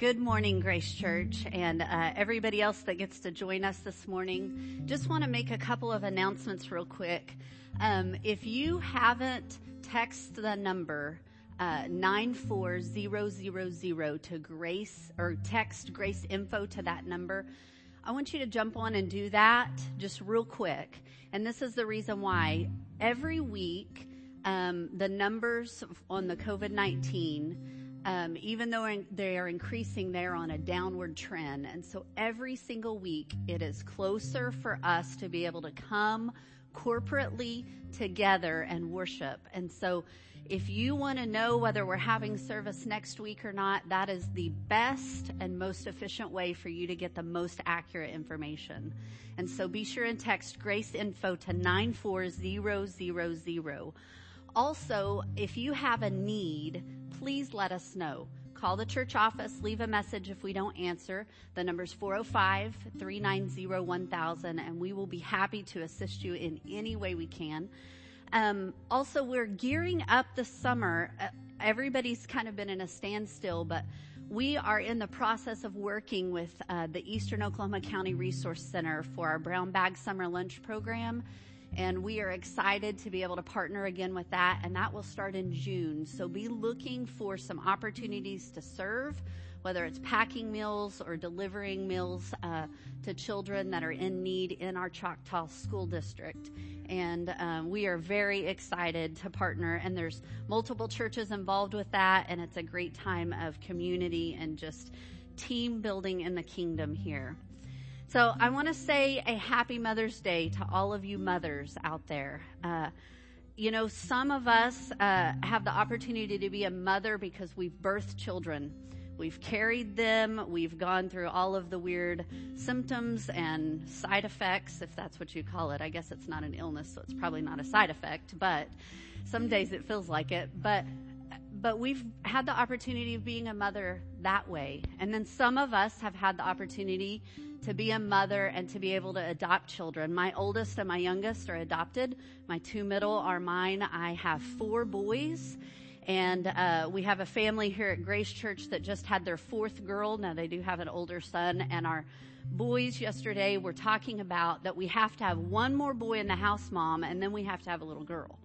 Good morning, Grace Church, and everybody else that gets to join us this morning. Just want to make a couple of announcements real quick. If you haven't, text the number 94000 to Grace, or text Grace Info to that number. I want you to jump on and do that just real quick. And this is the reason why. Every week, the numbers on the COVID-19, even though they are increasing, they're on a downward trend. And so every single week, it is closer for us to be able to come corporately together and worship. And so if you want to know whether we're having service next week or not, that is the best and most efficient way for you to get the most accurate information. And so be sure and text Grace Info to 94000. Also, if you have a need, please let us know. Call the church office, leave a message if we don't answer. The number's 405-390-1000, and we will be happy to assist you in any way we can. Also, we're gearing up the summer. Everybody's kind of been in a standstill, but we are in the process of working with the Eastern Oklahoma County Resource Center for our Brown Bag Summer Lunch Program. And we are excited to be able to partner again with that, and that will start in June. So be looking for some opportunities to serve, whether it's packing meals or delivering meals to children that are in need in our Choctaw School District. And we are very excited to partner, and there's multiple churches involved with that, and it's a great time of community and just team building in the kingdom here. So I want to say a happy Mother's Day to all of you mothers out there. Some of us have the opportunity to be a mother because we've birthed children. We've carried them. We've gone through all of the weird symptoms and side effects, if that's what you call it. I guess it's not an illness, so it's probably not a side effect, but some days it feels like it. But we've had the opportunity of being a mother that way. And then some of us have had the opportunity to be a mother and to be able to adopt children. My oldest and my youngest are adopted. My two middle are mine. I have 4 boys. And we have a family here at Grace Church that just had their 4th girl. Now, they do have an older son. And our boys yesterday were talking about that we have to have one more boy in the house, Mom, and then we have to have a little girl.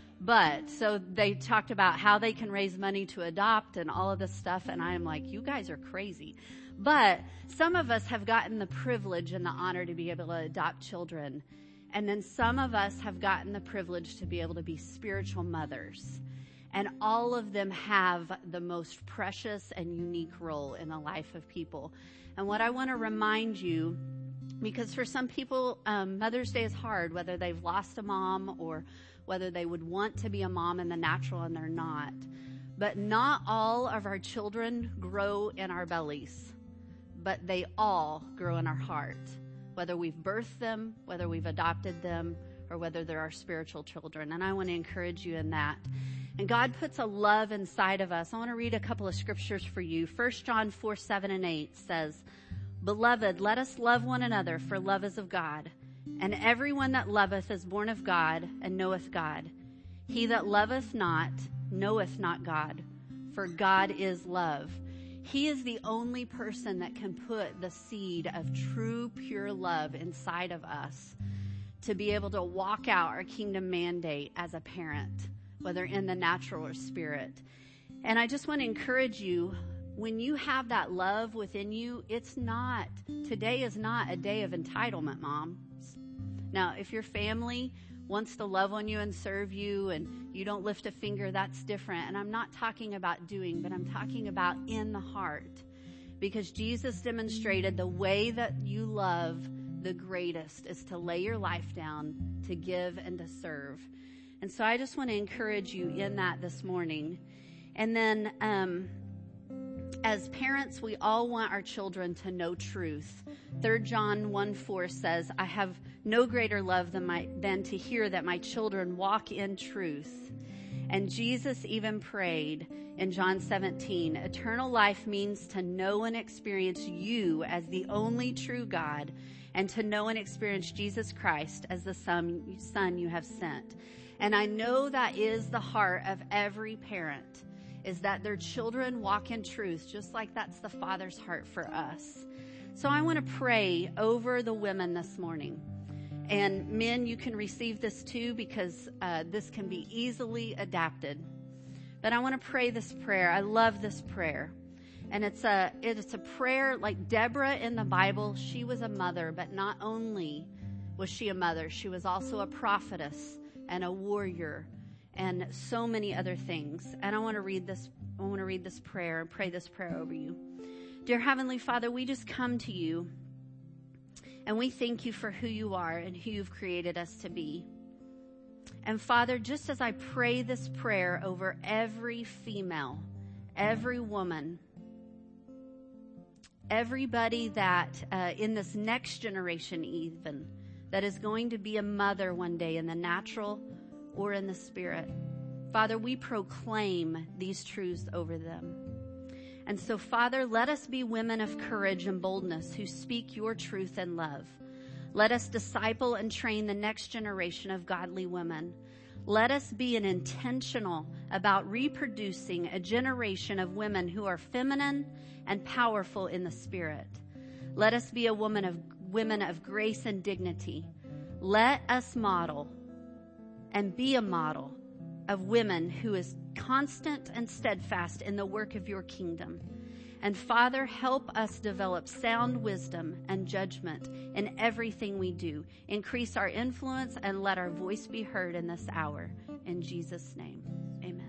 But so they talked about how they can raise money to adopt and all of this stuff. And I am like, you guys are crazy. But some of us have gotten the privilege and the honor to be able to adopt children. And then some of us have gotten the privilege to be able to be spiritual mothers. And all of them have the most precious and unique role in the life of people. And what I want to remind you, because for some people, Mother's Day is hard, whether they've lost a mom or whether they would want to be a mom in the natural and they're not. But not all of our children grow in our bellies, but they all grow in our heart, whether we've birthed them, whether we've adopted them, or whether they're our spiritual children. And I want to encourage you in that. And God puts a love inside of us. I want to read a couple of scriptures for you. 1 John 4:7-8 says, "Beloved, let us love one another, for love is of God. And everyone that loveth is born of God and knoweth God. He that loveth not knoweth not God, for God is love." He is the only person that can put the seed of true, pure love inside of us to be able to walk out our kingdom mandate as a parent, whether in the natural or spirit. And I just want to encourage you, when you have that love within you, today is not a day of entitlement, Mom. Now, if your family wants to love on you and serve you and you don't lift a finger, that's different. And I'm not talking about doing, but I'm talking about in the heart. Because Jesus demonstrated the way that you love the greatest is to lay your life down, to give and to serve. And so I just want to encourage you in that this morning. And then as parents, we all want our children to know truth. 3 John 1:4 says, "I have no greater love than to hear that my children walk in truth." And Jesus even prayed in John 17, "Eternal life means to know and experience you as the only true God, and to know and experience Jesus Christ as the Son you have sent." And I know that is the heart of every parent. is that their children walk in truth, just like that's the Father's heart for us. So I want to pray over the women this morning. And men, you can receive this too, because this can be easily adapted. But I want to pray this prayer. I love this prayer. And it's a prayer like Deborah in the Bible. She was a mother, but not only was she a mother, she was also a prophetess and a warrior and so many other things. And I want to read this prayer and pray this prayer over you. Dear Heavenly Father, we just come to you and we thank you for who you are and who you've created us to be. And Father, just as I pray this prayer over every female, every woman, everybody that in this next generation even, that is going to be a mother one day in the natural or in the spirit, Father, we proclaim these truths over them. And so, Father, let us be women of courage and boldness who speak your truth and love. Let us disciple and train the next generation of godly women. Let us be intentional about reproducing a generation of women who are feminine and powerful in the spirit. Let us be women of grace and dignity. Let us model and be a model of women who is constant and steadfast in the work of your kingdom. And Father, help us develop sound wisdom and judgment in everything we do. Increase our influence and let our voice be heard in this hour. In Jesus' name, amen.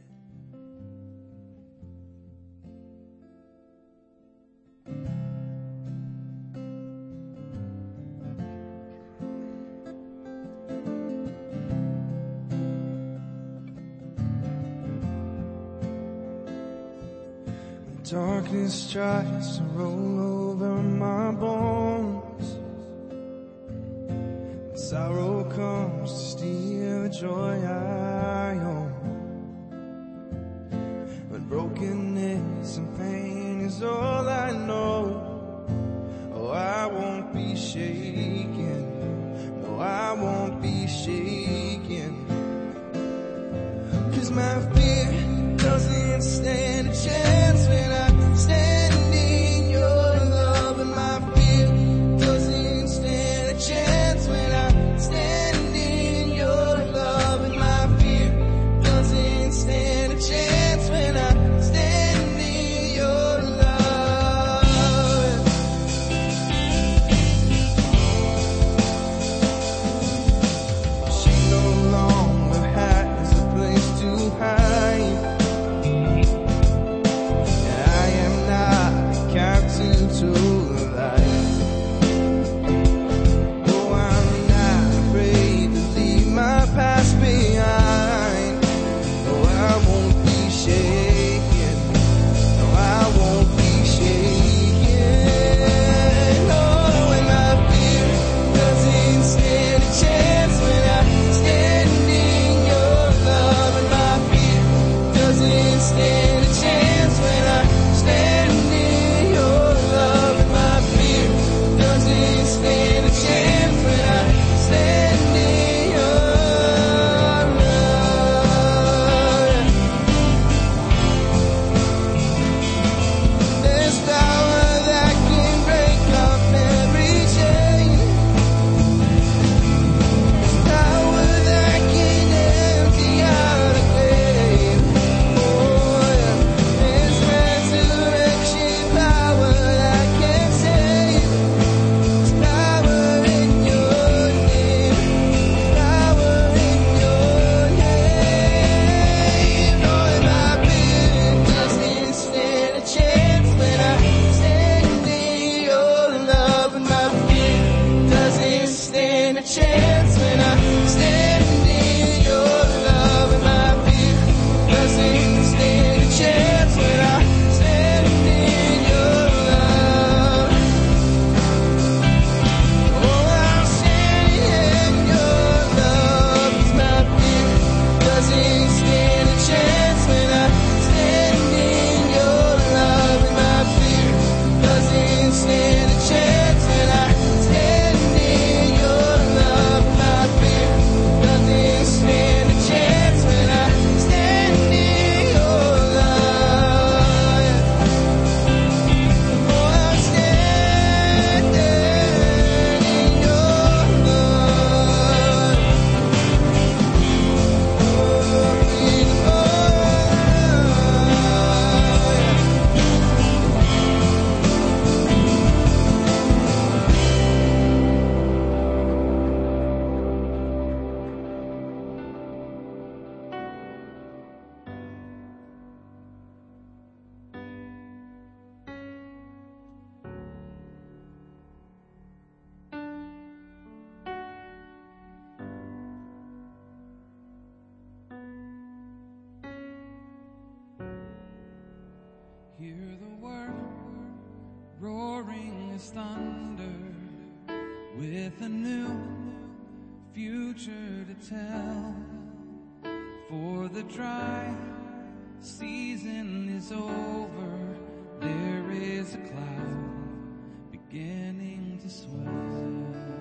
Darkness tries to roll over my bones. Sorrow comes to steal the joy I own. When brokenness and pain is all I know, oh, I won't be shaken. No, I won't be shaken. 'Cause my fear doesn't stand a chance when I stand in your love, and my fear doesn't stand a chance when I stand in your love, and my fear doesn't stand a chance when I stand in your love. thunder with a new future to tell. For the dry season is over, there is a cloud beginning to swell.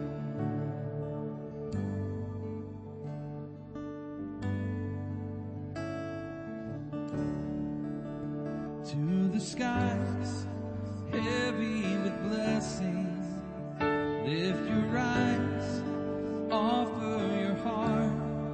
To the skies, heavy with blessings, lift your eyes, offer your heart.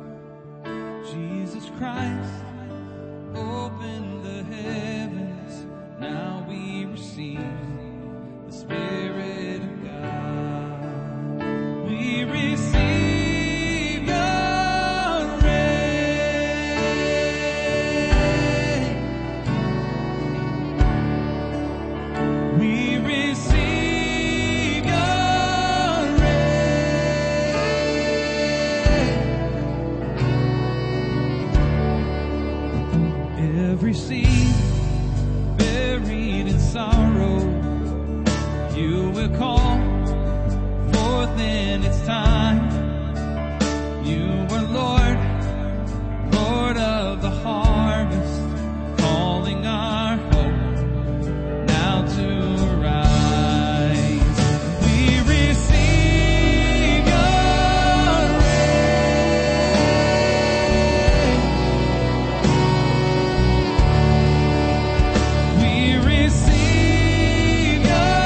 Jesus Christ, open the heavens, now we receive the Spirit of God. We receive your rain. We receive your rain. Every seed buried in sorrow, you will call forth in its time. You are Lord, Lord of the harvest, calling our hope now to arise. We receive your rain. We receive your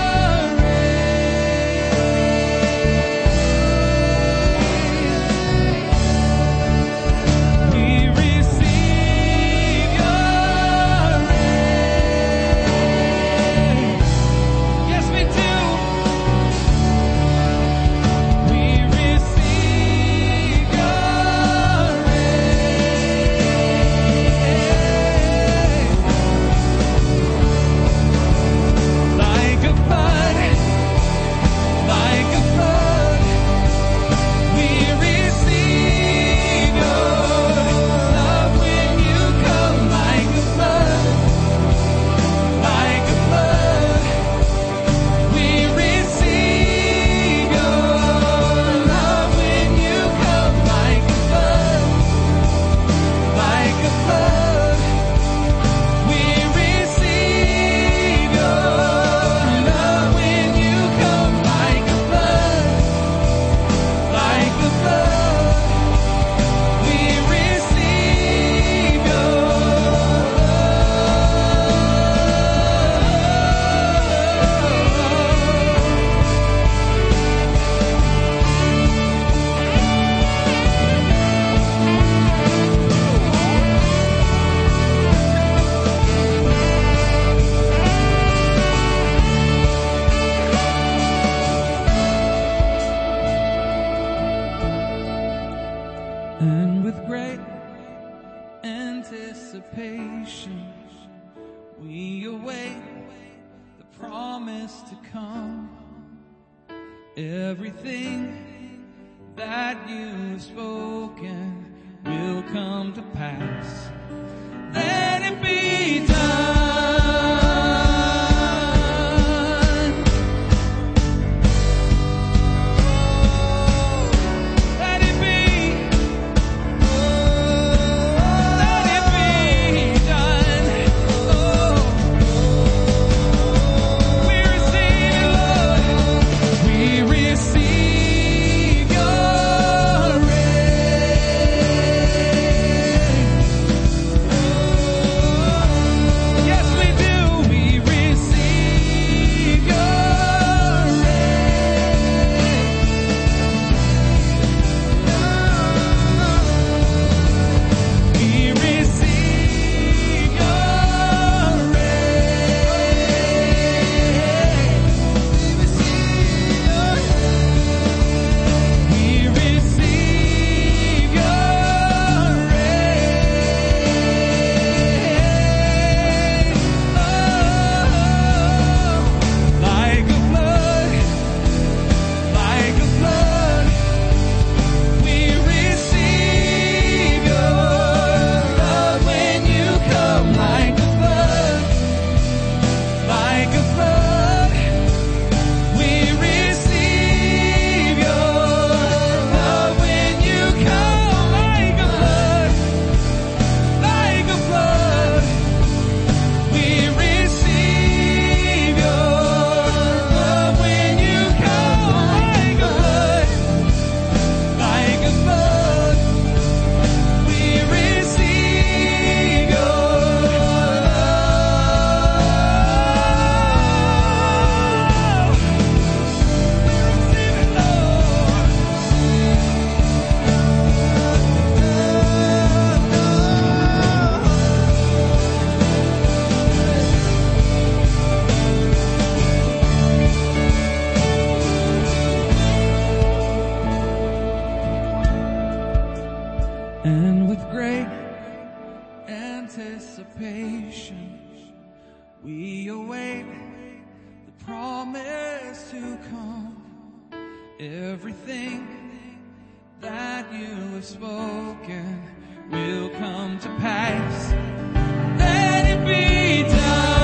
rain. We receive your rain. Yes, we do. We receive your rain. Like a flood, we receive your love when you come. Like a flood, we receive your love when you come. Like a flood, we receive your love when you come. Like a flood, we receive your And with great anticipation, we await the promise to come. Everything that you've spoken will come to pass. Let it be done. Let it be. Let it be done. We receive it, Lord. We receive your rain. anticipation, we await the promise to come. Everything that you have spoken will come to pass. Let it be done.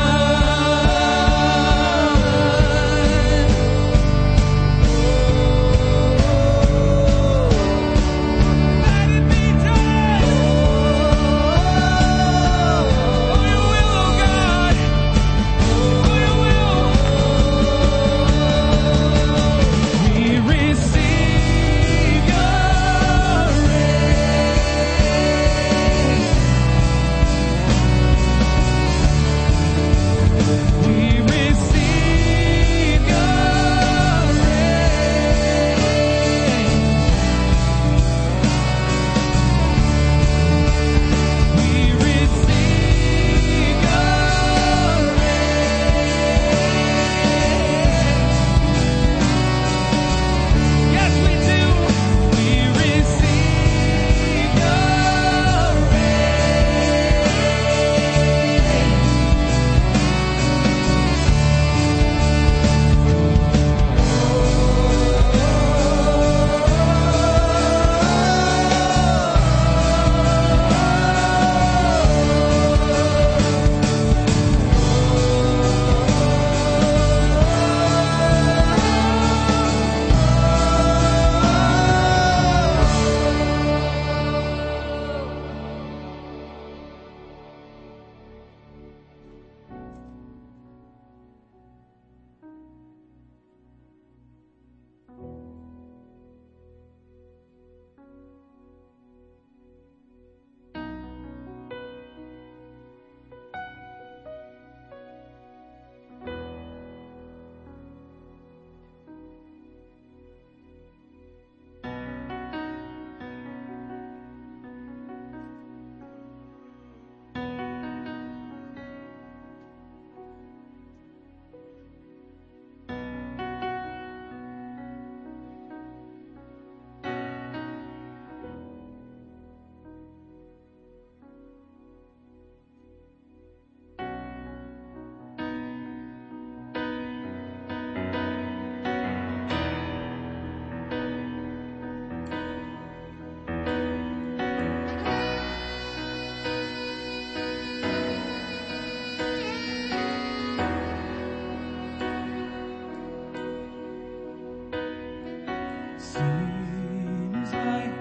Seems like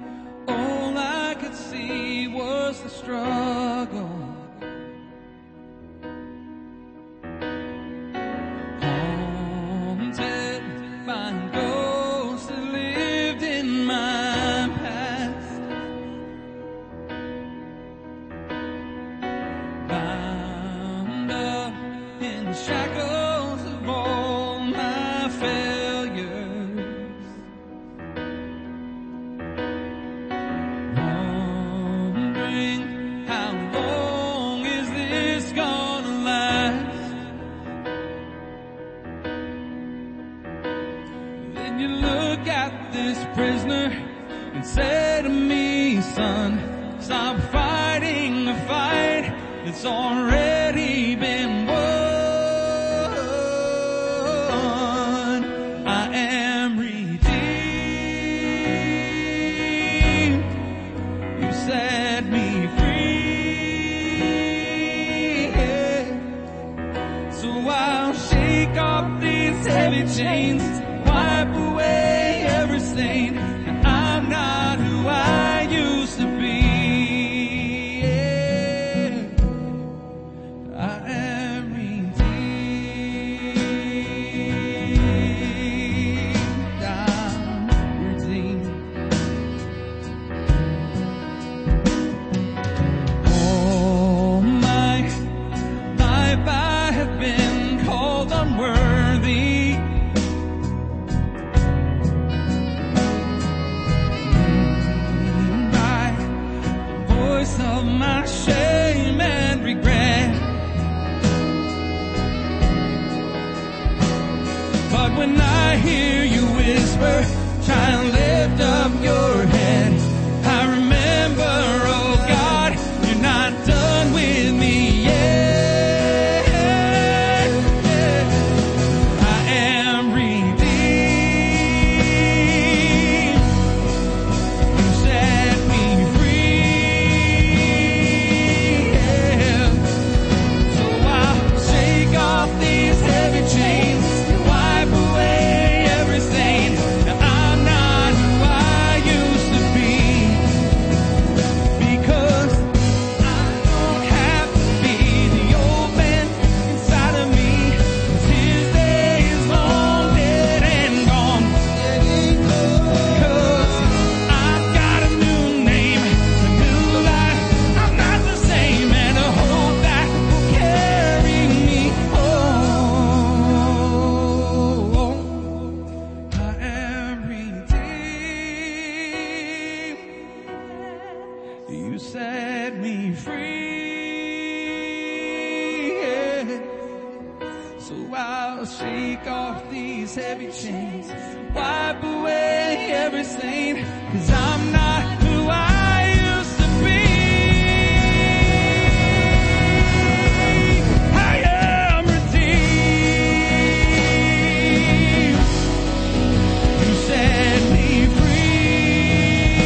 all I could see was the struggle. Haunted by ghosts that lived in my past. Bound up in shackles of all my failures. You look at this prisoner and say to me, son, stop fighting a fight that's already been won. I am redeemed. You set me free. So I'll shake off these heavy chains, wipe away every stain, and I'm not who I used to be. I am redeemed. I'm redeemed. All my life I have been called unworthy. Of my shame and regret. But when I hear you whisper, try and lift up your head, I remember, oh God, you're not done with these heavy chains, wipe away every stain, 'cause I'm not who I used to be. I am redeemed. You set me free.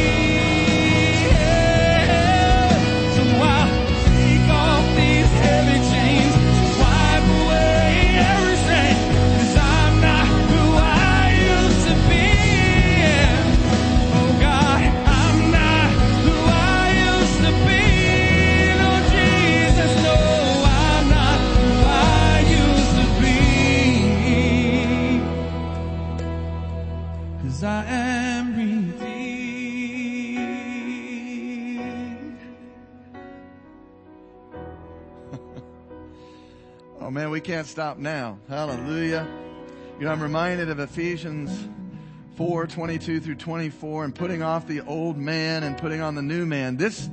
So I'll take off these heavy chains, wipe away every stain, 'cause I'm not who I used to be. Oh God, I'm not who I used to be. No, Jesus, no, I'm not who I used to be. 'Cause I am redeemed. Oh man, we can't stop now. Hallelujah. You know, I'm reminded of Ephesians 4:22 through 24, and putting off the old man and putting on the new man. This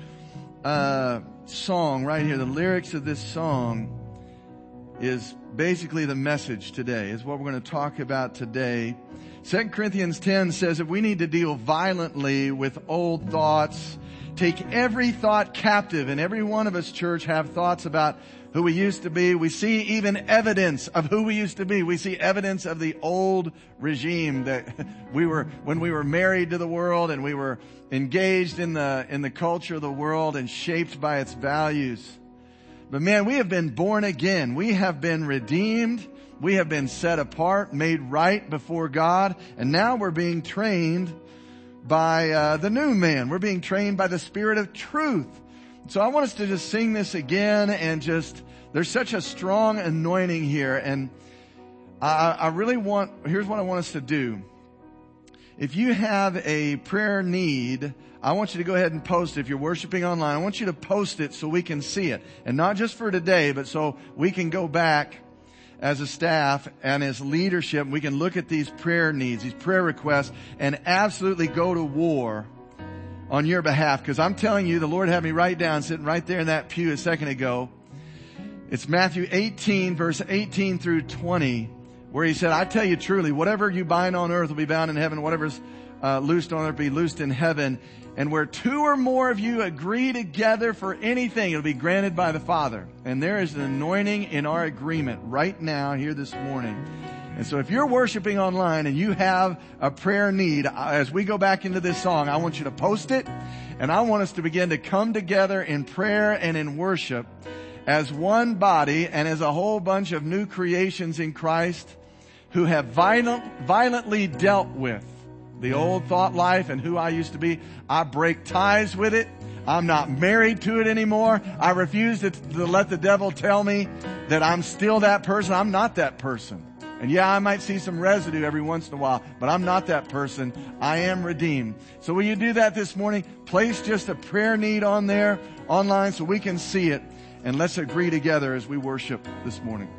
song right here, the lyrics of this song is basically the message today, is what we're going to talk about today. 2 Corinthians 10 says that we need to deal violently with old thoughts, take every thought captive, and every one of us, church, have thoughts about who we used to be. We see even evidence of who we used to be. We see evidence of the old regime that when we were married to the world and we were engaged in the culture of the world and shaped by its values. But man, we have been born again. We have been redeemed. We have been set apart, made right before God. And now we're being trained by the new man. We're being trained by the Spirit of truth. So I want us to just sing this again, and there's such a strong anointing here. And here's what I want us to do. If you have a prayer need, I want you to go ahead and post it. If you're worshiping online, I want you to post it so we can see it. And not just for today, but so we can go back as a staff and as leadership, we can look at these prayer needs, these prayer requests, and absolutely go to war on your behalf. Because I'm telling you, the Lord had me write down, sitting right there in that pew a second ago. It's Matthew 18, verse 18 through 20, where he said, I tell you truly, whatever you bind on earth will be bound in heaven, whatever's loosed on earth will be loosed in heaven. And where two or more of you agree together for anything, it'll be granted by the Father. And there is an anointing in our agreement right now here this morning. And so if you're worshiping online and you have a prayer need, as we go back into this song, I want you to post it. And I want us to begin to come together in prayer and in worship as one body and as a whole bunch of new creations in Christ who have violently dealt with the old thought life and who I used to be. I break ties with it. I'm not married to it anymore. I refuse to let the devil tell me that I'm still that person. I'm not that person. And yeah, I might see some residue every once in a while, but I'm not that person. I am redeemed. So will you do that this morning? Place just a prayer need on there, online, so we can see it. And let's agree together as we worship this morning.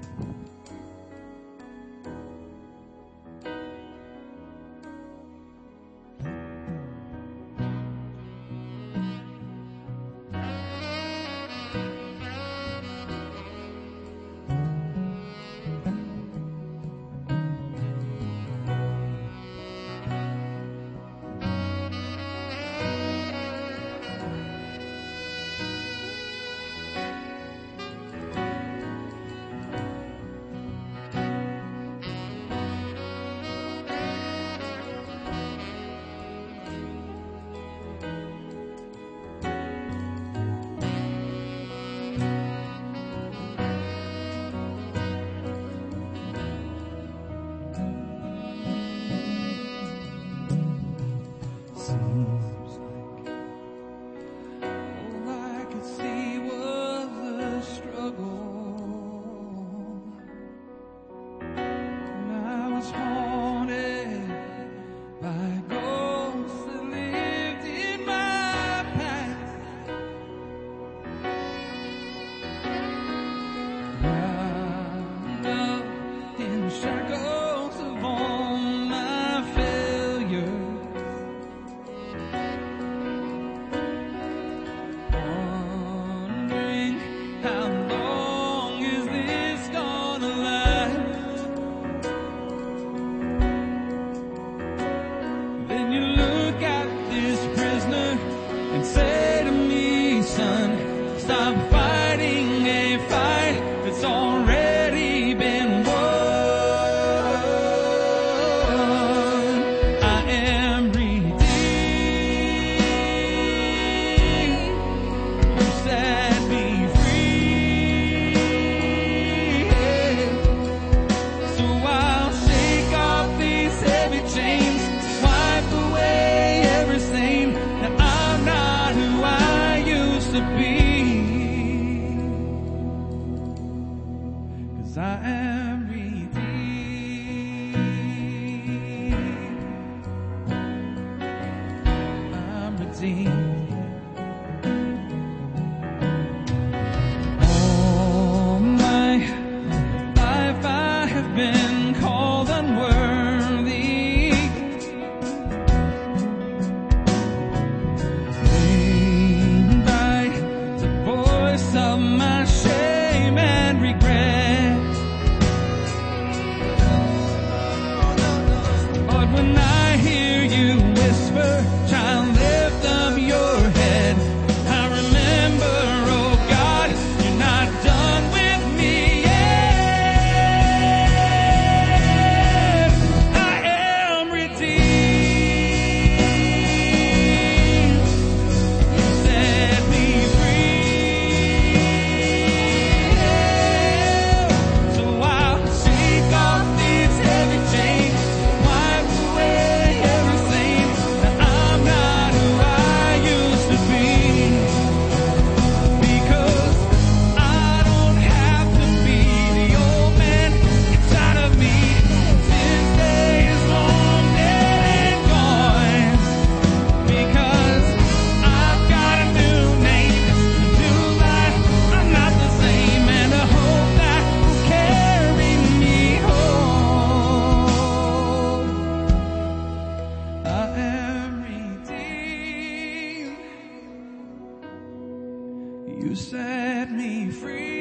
set me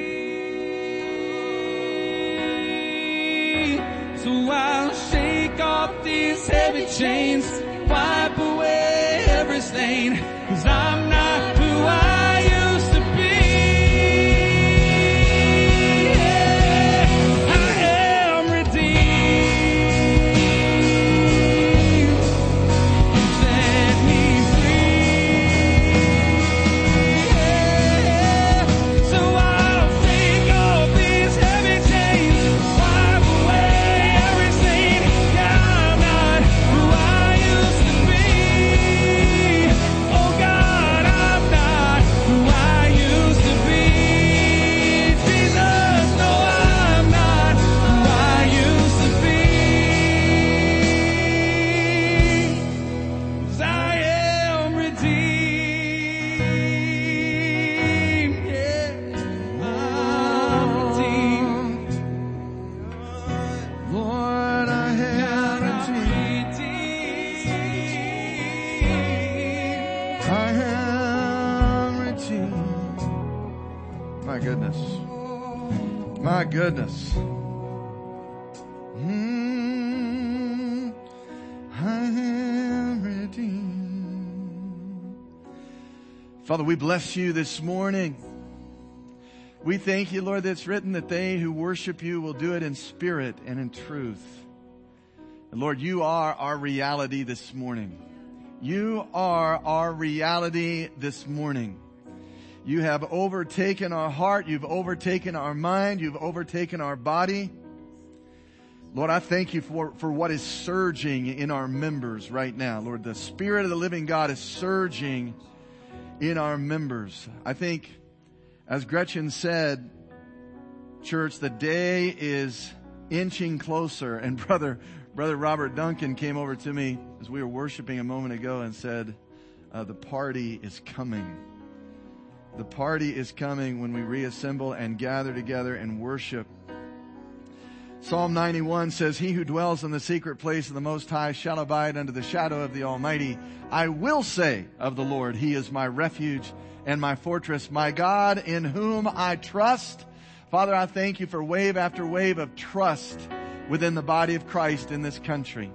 free. So I'll shake off these heavy chains, wipe away every stain, 'cause I'm not who I used to be. Yeah, I am redeemed. You set me free. Yeah, so I'll shake off these heavy chains, wipe away every stain. Yeah, I'm not who I used to be. Oh God, I'm not who I used to be. Jesus, no, I'm not who I used to be. 'Cause I am redeemed. Yeah, I'm redeemed. Lord, I am redeemed. I am redeemed. My goodness. My goodness. I am redeemed. Father, we bless you this morning. We thank you, Lord, that it's written that they who worship you will do it in spirit and in truth. And Lord, you are our reality this morning. You are our reality this morning. You have overtaken our heart. You've overtaken our mind. You've overtaken our body. Lord, I thank you for what is surging in our members right now. Lord, the Spirit of the living God is surging in our members. I think, as Gretchen said, church, the day is inching closer. And Brother Robert Duncan came over to me as we were worshiping a moment ago and said, the party is coming. The party is coming when we reassemble and gather together and worship. Psalm 91 says, he who dwells in the secret place of the Most High shall abide under the shadow of the Almighty. I will say of the Lord, he is my refuge and my fortress, my God in whom I trust. Father, I thank you for wave after wave of trust within the body of Christ in this country.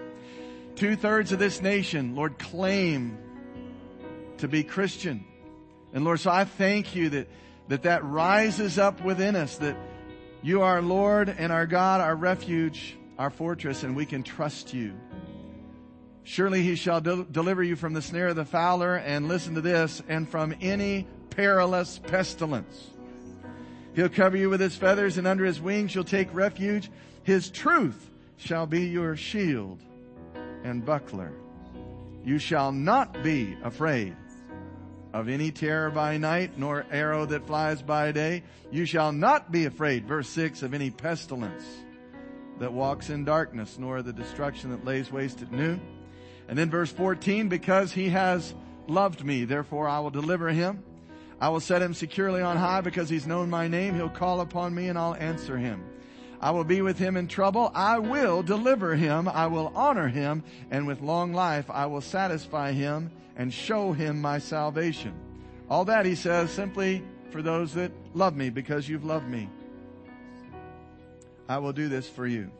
2/3 of this nation, Lord, claim to be Christian. And Lord, so I thank you that rises up within us, that you are Lord and our God, our refuge, our fortress, and we can trust you. Surely he shall deliver you from the snare of the fowler, and listen to this, and from any perilous pestilence. He'll cover you with his feathers, and under his wings you'll take refuge. His truth shall be your shield and buckler. You shall not be afraid of any terror by night, nor arrow that flies by day. You shall not be afraid, verse 6, of any pestilence that walks in darkness, nor the destruction that lays waste at noon. And then verse 14, because he has loved me, therefore I will deliver him. I will set him securely on high, because he's known my name. He'll call upon me and I'll answer him. I will be with him in trouble. I will deliver him. I will honor him. And with long life I will satisfy him and show him my salvation. All that, he says, simply for those that love me, because you've loved me. I will do this for you.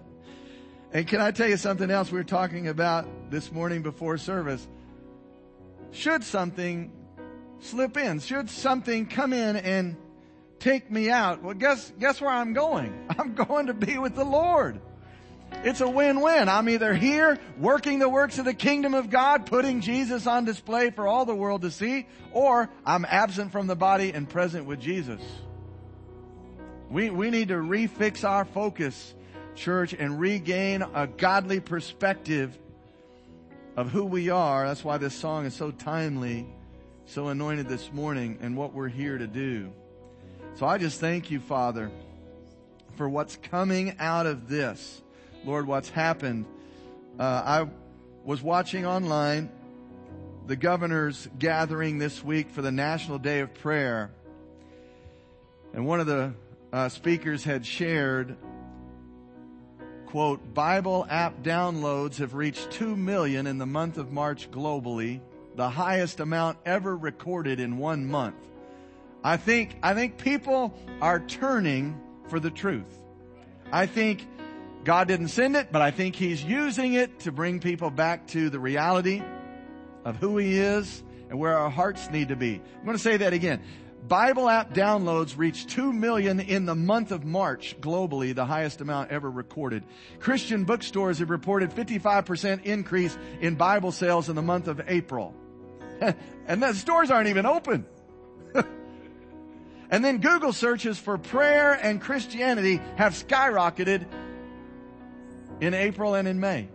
And can I tell you something else we were talking about this morning before service? Should something slip in, should something come in and take me out, well, guess where I'm going? I'm going to be with the Lord. It's a win-win. I'm either here working the works of the kingdom of God, putting Jesus on display for all the world to see, or I'm absent from the body and present with Jesus. We need to refix our focus, church, and regain a godly perspective of who we are. That's why this song is so timely, so anointed this morning, and what we're here to do. So I just thank you, Father, for what's coming out of this. Lord, what's happened. I was watching online the governor's gathering this week for the National Day of Prayer. And one of the speakers had shared, quote, Bible app downloads have reached 2 million in the month of March globally, the highest amount ever recorded in 1 month. I think people are turning for the truth. I think God didn't send it, but I think He's using it to bring people back to the reality of who He is and where our hearts need to be. I'm going to say that again. Bible app downloads reached 2 million in the month of March globally, the highest amount ever recorded. Christian bookstores have reported 55% increase in Bible sales in the month of April. And the stores aren't even open. And then Google searches for prayer and Christianity have skyrocketed in April and in May.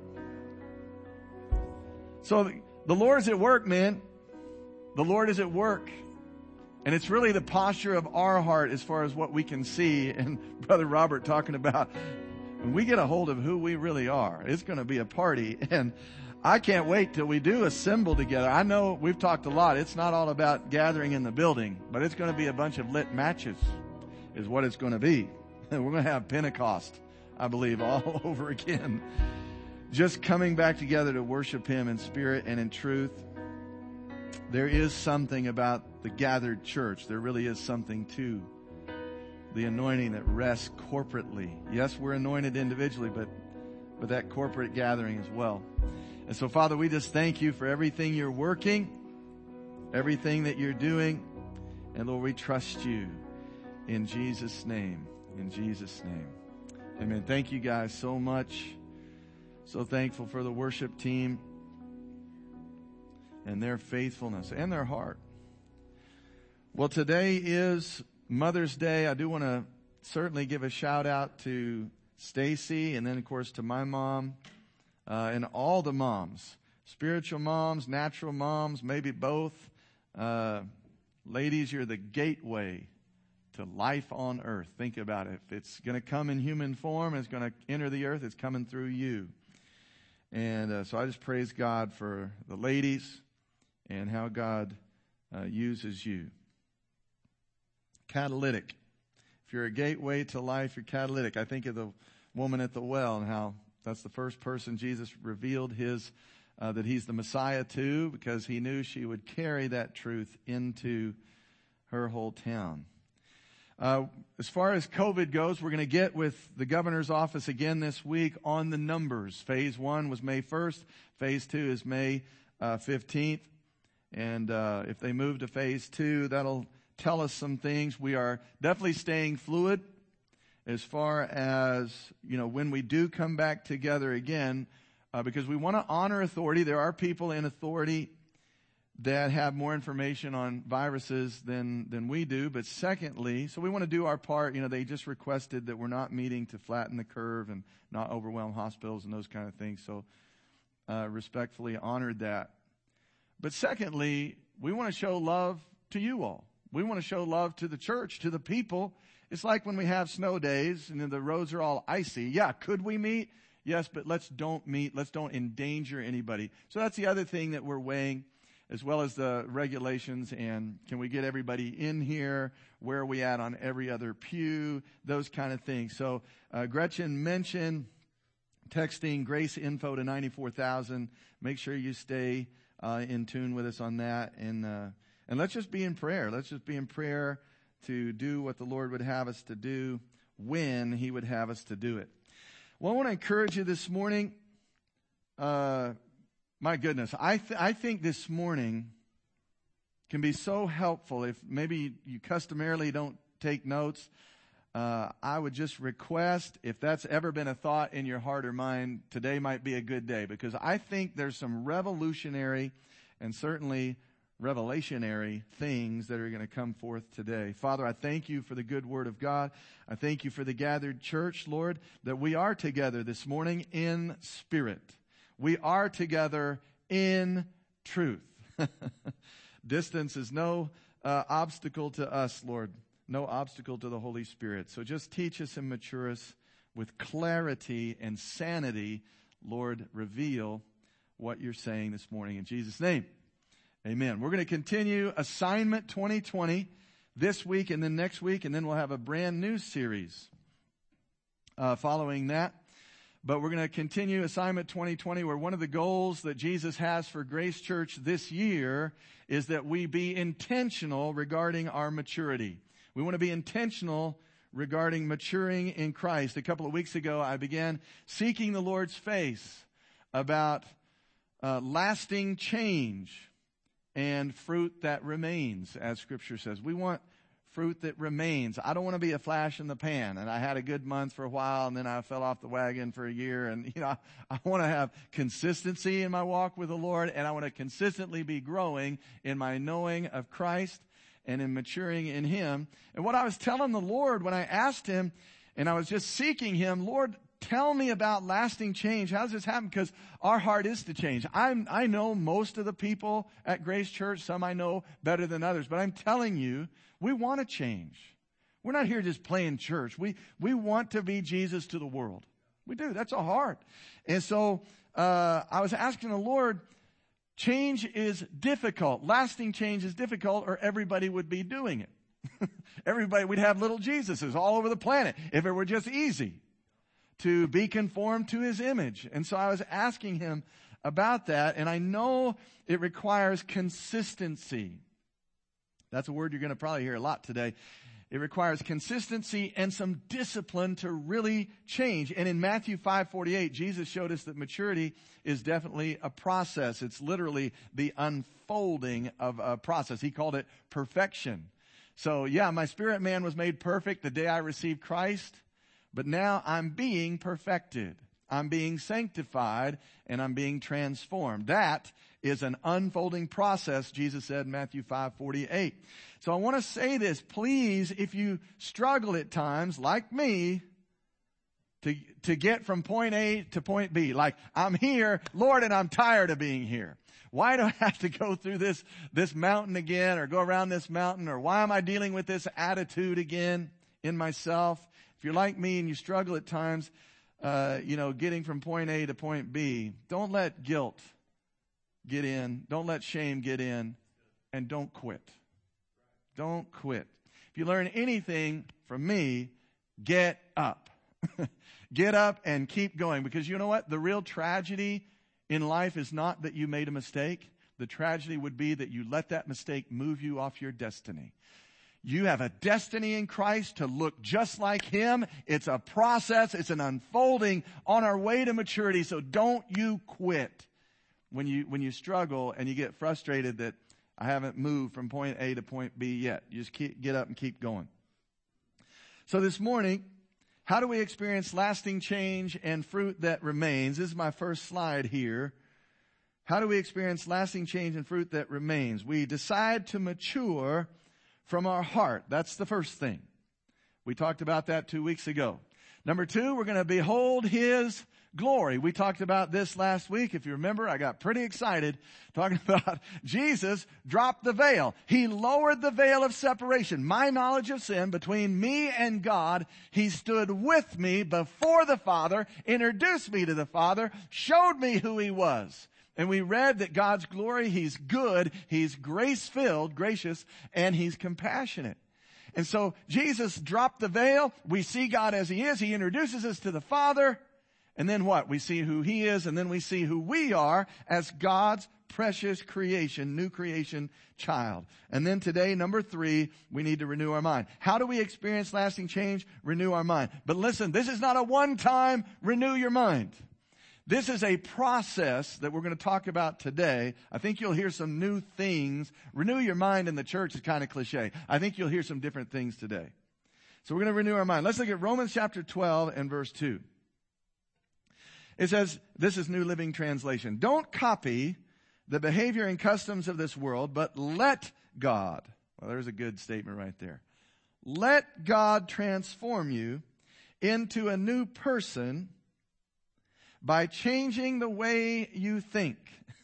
So the Lord is at work, man. The Lord is at work. And it's really the posture of our heart as far as what we can see. And Brother Robert talking about when we get a hold of who we really are, it's going to be a party. And I can't wait till we do assemble together. I know we've talked a lot. It's not all about gathering in the building, but it's going to be a bunch of lit matches is what it's going to be. We're going to have Pentecost, I believe, all over again. Just coming back together to worship Him in spirit and in truth. There is something about the gathered church. There really is something to the anointing that rests corporately. Yes, we're anointed individually, but that corporate gathering as well. And so, Father, we just thank You for everything You're working, everything that You're doing. And Lord, we trust You in Jesus' name. In Jesus' name. Amen. Thank you guys so much. So thankful for the worship team and their faithfulness and their heart. Well, today is Mother's Day. I do want to certainly give a shout out to Stacy and then, of course, to my mom. And all the moms, spiritual moms, natural moms, maybe both. Ladies, you're the gateway to life on earth. Think about it. If it's going to come in human form, it's going to enter the earth, it's coming through you. And so I just praise God for the ladies and how God uses you. Catalytic. If you're a gateway to life, you're catalytic. I think of the woman at the well and how that's the first person Jesus revealed that He's the Messiah to, because He knew she would carry that truth into her whole town. As far as COVID goes, we're going to get with the governor's office again this week on the numbers. Phase 1 was May 1st. Phase 2 is May 15th. And if they move to Phase 2, that'll tell us some things. We are definitely staying fluid. As far as, when we do come back together again, because we want to honor authority. There are people in authority that have more information on viruses than we do. But secondly, so we want to do our part. They just requested that we're not meeting to flatten the curve and not overwhelm hospitals and those kind of things. So respectfully honored that. But secondly, we want to show love to you all. We want to show love to the church, to the people. It's like when we have snow days and the roads are all icy. Yeah, could we meet? Yes, but let's don't meet. Let's don't endanger anybody. So that's the other thing that we're weighing, as well as the regulations. And can we get everybody in here? Where are we at on every other pew? Those kind of things. So Gretchen mentioned texting Grace Info to 94,000. Make sure you stay in tune with us on that. And let's just be in prayer. Let's just be in prayer to do what the Lord would have us to do when He would have us to do it. Well, I want to encourage you this morning. My goodness, I think this morning can be so helpful. If maybe you customarily don't take notes, I would just request, if that's ever been a thought in your heart or mind, today might be a good day, because I think there's some revolutionary and certainly revelationary things that are going to come forth today. Father, I thank You for the good word of God. I thank You for the gathered church, Lord, that we are together this morning in spirit. We are together in truth. Distance is no obstacle to us, Lord. No obstacle to the Holy Spirit. So just teach us and mature us with clarity and sanity. Lord, reveal what You're saying this morning in Jesus' name. Amen. We're going to continue Assignment 2020 this week and then next week, and then we'll have a brand new series following that. But we're going to continue Assignment 2020, where one of the goals that Jesus has for Grace Church this year is that we be intentional regarding our maturity. We want to be intentional regarding maturing in Christ. A couple of weeks ago, I began seeking the Lord's face about lasting change and fruit that remains, as Scripture says. We want fruit that remains. I don't want to be a flash in the pan. And I had a good month for a while, and then I fell off the wagon for a year. And, I want to have consistency in my walk with the Lord, and I want to consistently be growing in my knowing of Christ and in maturing in Him. And what I was telling the Lord when I asked Him, and I was just seeking Him, Lord, tell me about lasting change. How does this happen? Because our heart is to change. I know most of the people at Grace Church. Some I know better than others. But I'm telling you, we want to change. We're not here just playing church. We want to be Jesus to the world. We do. That's our heart. And so I was asking the Lord, change is difficult. Lasting change is difficult, or everybody would be doing it. Everybody, we'd have little Jesuses all over the planet if it were just easy to be conformed to His image. And so I was asking Him about that, and I know it requires consistency. That's a word you're going to probably hear a lot today. It requires consistency and some discipline to really change. And in Matthew 5:48, Jesus showed us that maturity is definitely a process. It's literally the unfolding of a process. He called it perfection. So yeah, my spirit man was made perfect the day I received Christ, but now I'm being perfected. I'm being sanctified, and I'm being transformed. That is an unfolding process, Jesus said in Matthew 5:48. So I want to say this. Please, if you struggle at times, like me, to get from point A to point B, like I'm here, Lord, and I'm tired of being here. Why do I have to go through this mountain again, or go around this mountain, or why am I dealing with this attitude again in myself? If you're like me and you struggle at times, getting from point A to point B, don't let guilt get in. Don't let shame get in. And don't quit. Don't quit. If you learn anything from me, get up. Get up and keep going. Because you know what? The real tragedy in life is not that you made a mistake. The tragedy would be that you let that mistake move you off your destiny. You have a destiny in Christ to look just like Him. It's a process. It's an unfolding on our way to maturity. So don't you quit when you struggle and you get frustrated that I haven't moved from point A to point B yet. You just get up and keep going. So this morning, how do we experience lasting change and fruit that remains? This is my first slide here. How do we experience lasting change and fruit that remains? We decide to mature from our heart. That's the first thing. We talked about that 2 weeks ago. Number 2, we're going to behold His glory. We talked about this last week. If you remember, I got pretty excited talking about Jesus dropped the veil. He lowered the veil of separation, my knowledge of sin, between me and God. He stood with me before the Father, introduced me to the Father, showed me who He was. And we read that God's glory, He's good, He's grace-filled, gracious, and He's compassionate. And so Jesus dropped the veil. We see God as He is. He introduces us to the Father. And then what? We see who He is, and then we see who we are as God's precious creation, new creation child. And then today, number 3, we need to renew our mind. How do we experience lasting change? Renew our mind. But listen, this is not a one-time renew your mind. This is a process that we're going to talk about today. I think you'll hear some new things. Renew your mind in the church is kind of cliche. I think you'll hear some different things today. So we're going to renew our mind. Let's look at Romans chapter 12 and verse 2. It says, this is New Living Translation, don't copy the behavior and customs of this world, but let God. Well, there's a good statement right there. Let God transform you into a new person by changing the way you think.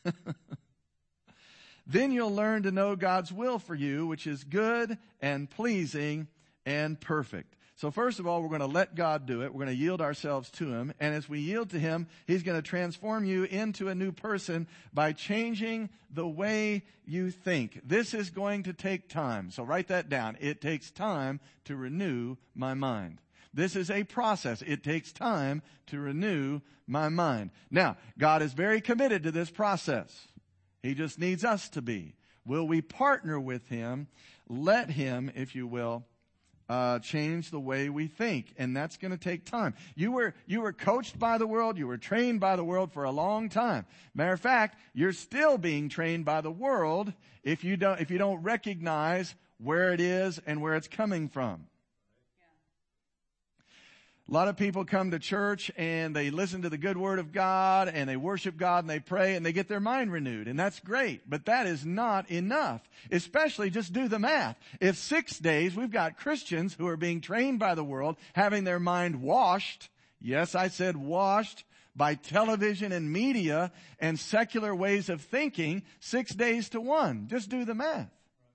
Then you'll learn to know God's will for you, which is good and pleasing and perfect. So first of all, we're going to let God do it. We're going to yield ourselves to Him. And as we yield to Him, He's going to transform you into a new person by changing the way you think. This is going to take time. So write that down. It takes time to renew my mind. This is a process. It takes time to renew my mind. Now, God is very committed to this process. He just needs us to be. Will we partner with Him? Let Him, if you will, change the way we think. And that's going to take time. You were coached by the world. You were trained by the world for a long time. Matter of fact, you're still being trained by the world if you don't recognize where it is and where it's coming from. A lot of people come to church and they listen to the good word of God and they worship God and they pray and they get their mind renewed. And that's great. But that is not enough. Especially, just do the math. If 6 days we've got Christians who are being trained by the world, having their mind washed, yes, I said washed, by television and media and secular ways of thinking, 6 days to one. Just do the math.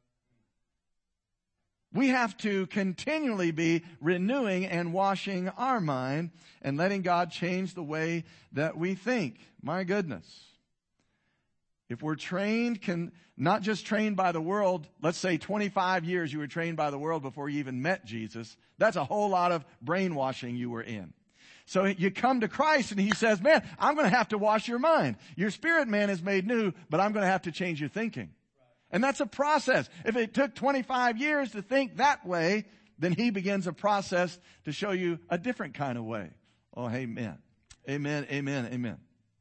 We have to continually be renewing and washing our mind and letting God change the way that we think. My goodness. If we're trained, not just trained by the world, let's say 25 years you were trained by the world before you even met Jesus, that's a whole lot of brainwashing you were in. So you come to Christ and He says, man, I'm going to have to wash your mind. Your spirit man is made new, but I'm going to have to change your thinking. And that's a process. If it took 25 years to think that way, then He begins a process to show you a different kind of way. Oh, amen. Amen, amen, amen.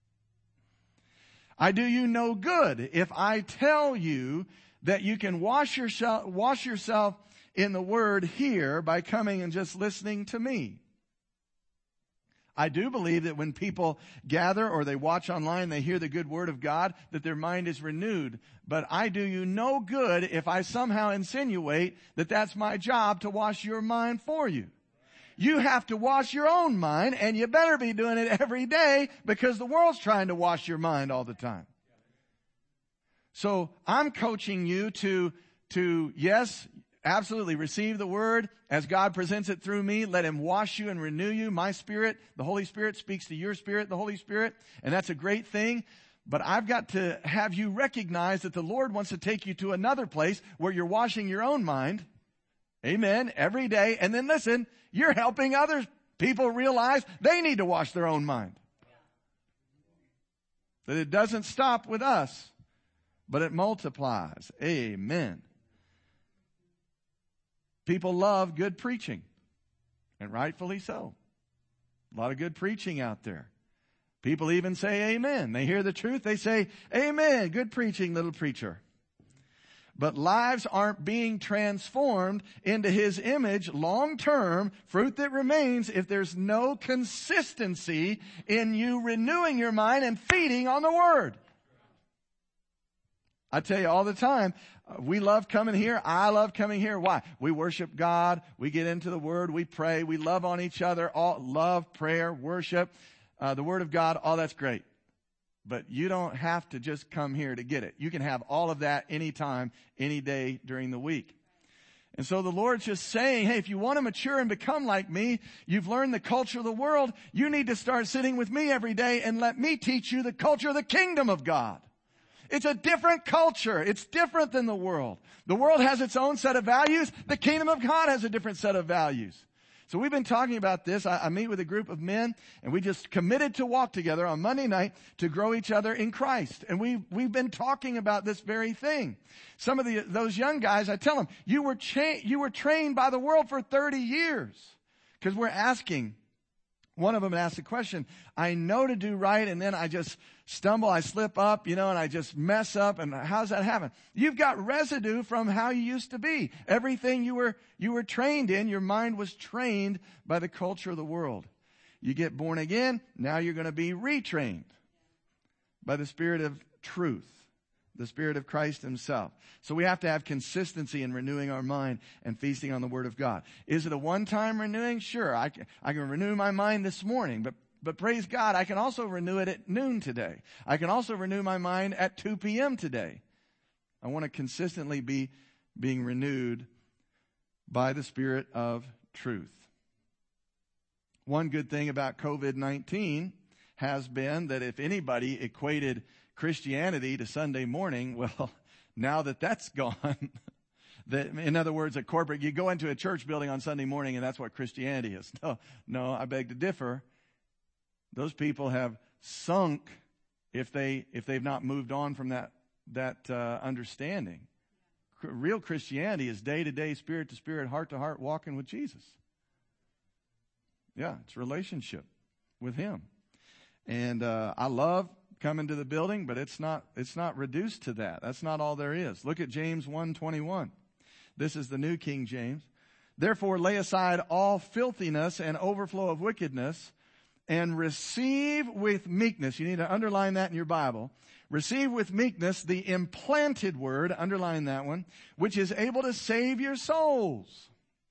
I do you no good if I tell you that you can wash yourself in the Word here by coming and just listening to me. I do believe that when people gather or they watch online, they hear the good word of God, that their mind is renewed. But I do you no good if I somehow insinuate that that's my job to wash your mind for you. You have to wash your own mind, and you better be doing it every day because the world's trying to wash your mind all the time. So I'm coaching you to yes, absolutely receive the word as God presents it through me. Let Him wash you and renew you. My spirit, the Holy Spirit, speaks to your spirit, the Holy Spirit. And that's a great thing. But I've got to have you recognize that the Lord wants to take you to another place where you're washing your own mind. Amen. Every day. And then listen, you're helping other people realize they need to wash their own mind. That it doesn't stop with us, but it multiplies. Amen. People love good preaching, and rightfully so. A lot of good preaching out there. People even say amen. They hear the truth, they say, amen, good preaching, little preacher. But lives aren't being transformed into His image long term, fruit that remains, if there's no consistency in you renewing your mind and feeding on the Word. I tell you all the time, we love coming here. I love coming here. Why? We worship God. We get into the Word. We pray. We love on each other. All love, prayer, worship, the Word of God. All that's great. But you don't have to just come here to get it. You can have all of that anytime, any day during the week. And so the Lord's just saying, hey, if you want to mature and become like me, you've learned the culture of the world, you need to start sitting with me every day and let me teach you the culture of the kingdom of God. It's a different culture. It's different than the world. The world has its own set of values. The kingdom of God has a different set of values. So we've been talking about this. I meet with a group of men, and we just committed to walk together on Monday night to grow each other in Christ. And we've been talking about this very thing. Some of those young guys, I tell them, you were trained by the world for 30 years. Because we're asking. One of them asked the question, I know to do right, and then I just stumble, I slip up, and I just mess up, and how's that happen? You've got residue from how you used to be. Everything you were trained in, your mind was trained by the culture of the world. You get born again, now you're going to be retrained by the Spirit of truth, the Spirit of Christ Himself. So we have to have consistency in renewing our mind and feasting on the Word of God. Is it a one-time renewing? Sure, I can renew my mind this morning, but praise God, I can also renew it at noon today. I can also renew my mind at 2 p.m. today. I want to consistently be being renewed by the Spirit of truth. One good thing about COVID-19 has been that if anybody equated Christianity to Sunday morning, well, now that that's gone, In other words, a corporate, you go into a church building on Sunday morning and that's what Christianity is. No, I beg to differ. Those people have sunk if they've not moved on from that understanding. Real Christianity is day to day, spirit to spirit, heart to heart, walking with Jesus. Yeah, it's relationship with Him. And I love coming to the building, but it's not reduced to that. That's not all there is. Look at James 1:21. This is the New King James. Therefore lay aside all filthiness and overflow of wickedness, and receive with meekness. You need to underline that in your Bible. Receive with meekness the implanted word, underline that one, which is able to save your souls.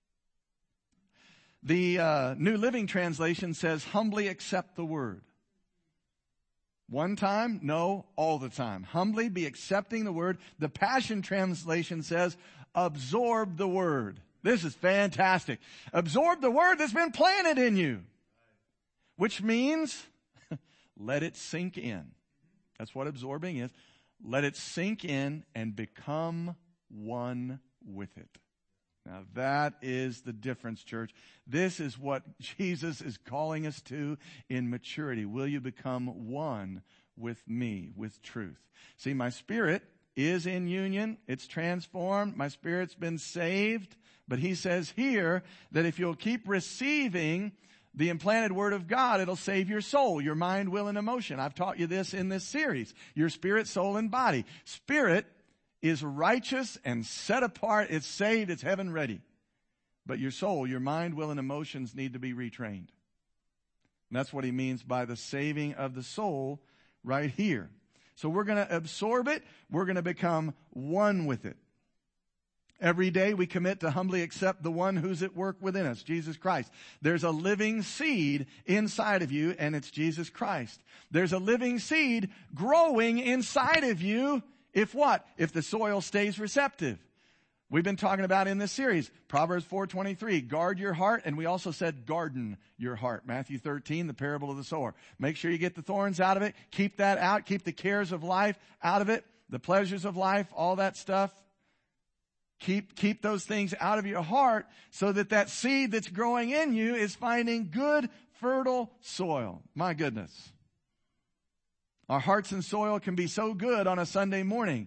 The New Living Translation says, humbly accept the word. One time? No, all the time. Humbly be accepting the word. The Passion Translation says, absorb the word. This is fantastic. Absorb the word that's been planted in you. Which means, let it sink in. That's what absorbing is. Let it sink in and become one with it. Now that is the difference, church. This is what Jesus is calling us to in maturity. Will you become one with me, with truth? See, my spirit is in union. It's transformed. My spirit's been saved. But he says here that if you'll keep receiving the implanted word of God, it'll save your soul, your mind, will, and emotion. I've taught you this in this series. Your spirit, soul, and body. Spirit is righteous and set apart. It's saved. It's heaven ready. But your soul, your mind, will, and emotions need to be retrained. And that's what he means by the saving of the soul right here. So we're going to absorb it. We're going to become one with it. Every day we commit to humbly accept the one who's at work within us, Jesus Christ. There's a living seed inside of you, and it's Jesus Christ. There's a living seed growing inside of you if what? If the soil stays receptive. We've been talking about in this series, Proverbs 4:23, guard your heart, and we also said garden your heart. Matthew 13, the parable of the sower. Make sure you get the thorns out of it. Keep that out. Keep the cares of life out of it. The pleasures of life, all that stuff. Keep those things out of your heart so that seed that's growing in you is finding good, fertile soil. My goodness. Our hearts and soil can be so good on a Sunday morning.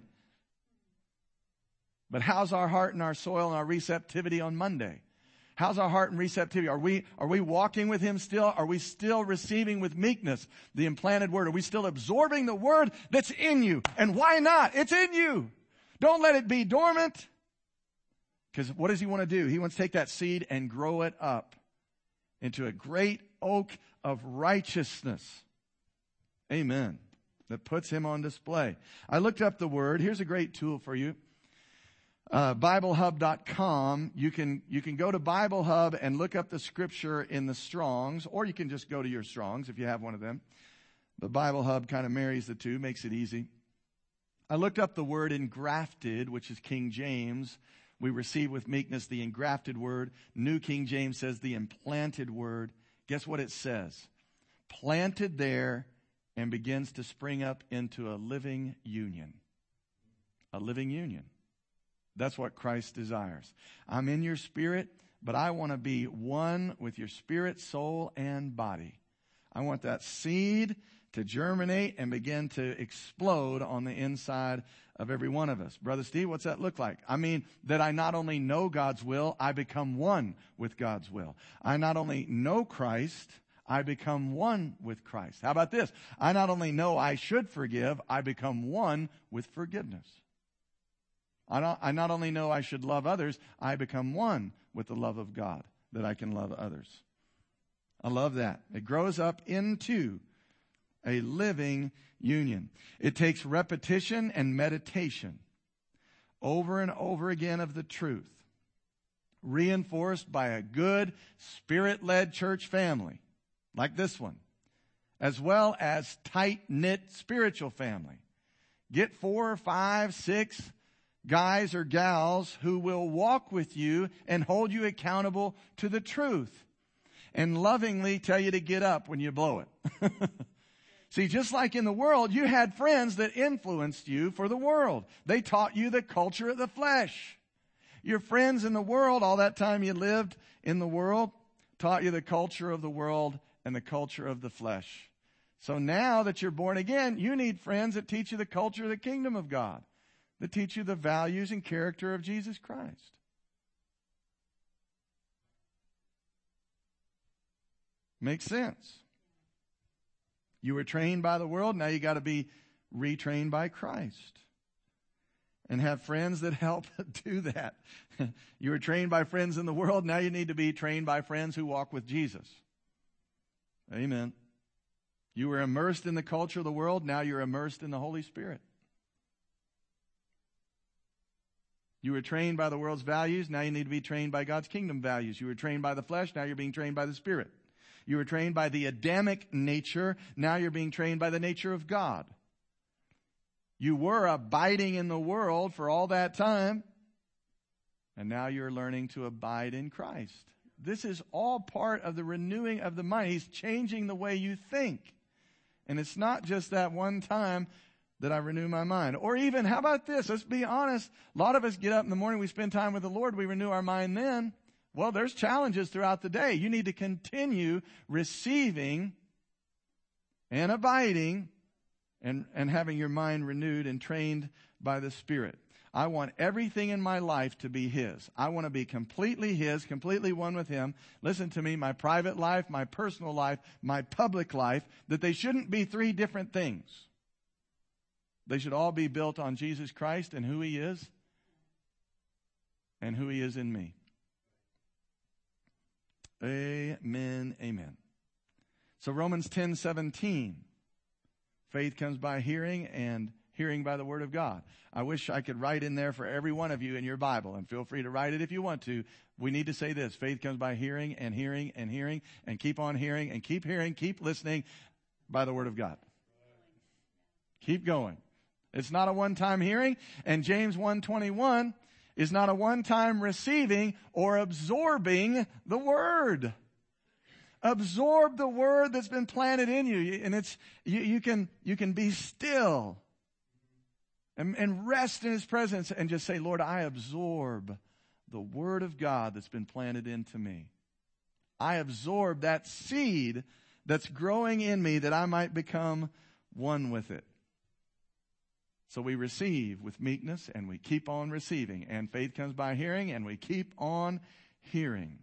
But how's our heart and our soil and our receptivity on Monday? How's our heart and receptivity? Are we walking with Him still? Are we still receiving with meekness the implanted word? Are we still absorbing the word that's in you? And why not? It's in you. Don't let it be dormant. Because what does He want to do? He wants to take that seed and grow it up into a great oak of righteousness. Amen. That puts Him on display. I looked up the word. Here's a great tool for you. BibleHub.com. You can go to Bible Hub and look up the scripture in the Strongs, or you can just go to your Strongs if you have one of them. The Bible Hub kind of marries the two, makes it easy. I looked up the word engrafted, which is King James. We receive with meekness the engrafted word. New King James says the implanted word. Guess what it says? Planted there and begins to spring up into a living union. A living union. That's what Christ desires. I'm in your spirit, but I want to be one with your spirit, soul, and body. I want that seed to germinate and begin to explode on the inside of every one of us. Brother Steve, what's that look like? I mean, that I not only know God's will, I become one with God's will. I not only know Christ, I become one with Christ. How about this? I not only know I should forgive, I become one with forgiveness. I not only know I should love others, I become one with the love of God, that I can love others. I love that. It grows up into a living union. It takes repetition and meditation over and over again of the truth, reinforced by a good, spirit-led church family like this one, as well as tight-knit spiritual family. Get 4, 5, 6 guys or gals who will walk with you and hold you accountable to the truth and lovingly tell you to get up when you blow it. See, just like in the world, you had friends that influenced you for the world. They taught you the culture of the flesh. Your friends in the world, all that time you lived in the world, taught you the culture of the world and the culture of the flesh. So now that you're born again, you need friends that teach you the culture of the kingdom of God, that teach you the values and character of Jesus Christ. Makes sense. You were trained by the world, now you got to be retrained by Christ. And have friends that help do that. You were trained by friends in the world, now you need to be trained by friends who walk with Jesus. Amen. You were immersed in the culture of the world, now you're immersed in the Holy Spirit. You were trained by the world's values, now you need to be trained by God's kingdom values. You were trained by the flesh, now you're being trained by the Spirit. You were trained by the Adamic nature, now you're being trained by the nature of God. You were abiding in the world for all that time, and now you're learning to abide in Christ. This is all part of the renewing of the mind. He's changing the way you think. And it's not just that one time that I renew my mind. Or even, how about this? Let's be honest. A lot of us get up in the morning, we spend time with the Lord, we renew our mind then. Well, there's challenges throughout the day. You need to continue receiving and abiding and having your mind renewed and trained by the Spirit. I want everything in my life to be His. I want to be completely His, completely one with Him. Listen to me, my private life, my personal life, my public life, that they shouldn't be three different things. They should all be built on Jesus Christ and who He is and who He is in me. Amen, amen. So Romans 10:17, faith comes by hearing and hearing by the word of God. I wish I could write in there for every one of you in your Bible, and feel free to write it if you want to. We need to say this: faith comes by hearing and hearing and hearing, and keep on hearing and keep hearing, keep listening by the word of God. Keep going. It's not a one-time hearing, and James 1:21 is not a one-time receiving or absorbing the word. Absorb the word that's been planted in you, and it's you can be still and rest in His presence and just say, Lord, I absorb the word of God that's been planted into me. I absorb that seed that's growing in me that I might become one with it. So we receive with meekness and we keep on receiving. And faith comes by hearing and we keep on hearing.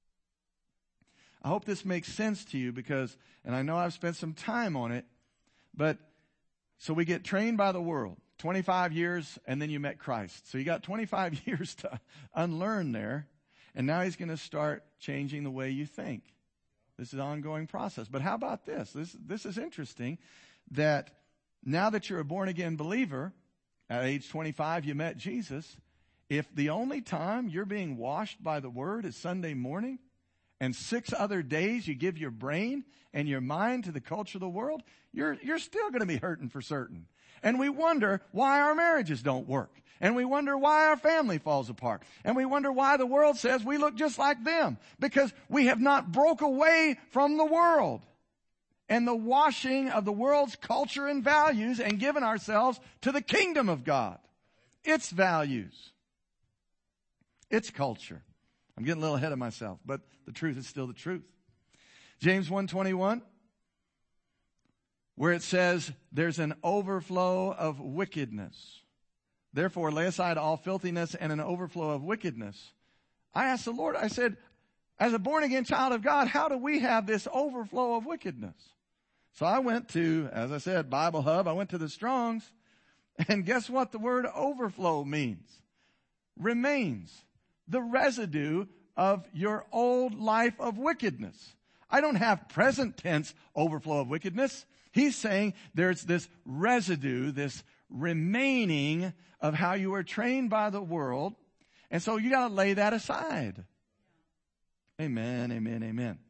I hope this makes sense to you because, and I know I've spent some time on it, but so we get trained by the world. 25 years and then you met Christ. So you got 25 years to unlearn there. And now He's going to start changing the way you think. This is an ongoing process. But how about this? This is interesting that now that you're a born-again believer, at age 25 you met Jesus, if the only time you're being washed by the Word is Sunday morning, and 6 other days you give your brain and your mind to the culture of the world, you're still going to be hurting for certain. And we wonder why our marriages don't work. And we wonder why our family falls apart. And we wonder why the world says we look just like them. Because we have not broke away from the world and the washing of the world's culture and values and given ourselves to the kingdom of God. Its values. Its culture. I'm getting a little ahead of myself, but the truth is still the truth. James 1:21, where it says, there's an overflow of wickedness. Therefore, lay aside all filthiness and an overflow of wickedness. I asked the Lord, I said, as a born-again child of God, how do we have this overflow of wickedness? So I went to, as I said, Bible Hub. I went to the Strong's. And guess what the word overflow means? Remains. The residue of your old life of wickedness. I don't have present tense overflow of wickedness. He's saying there's this residue, this remaining of how you were trained by the world. And so you got to lay that aside. Amen, amen, amen.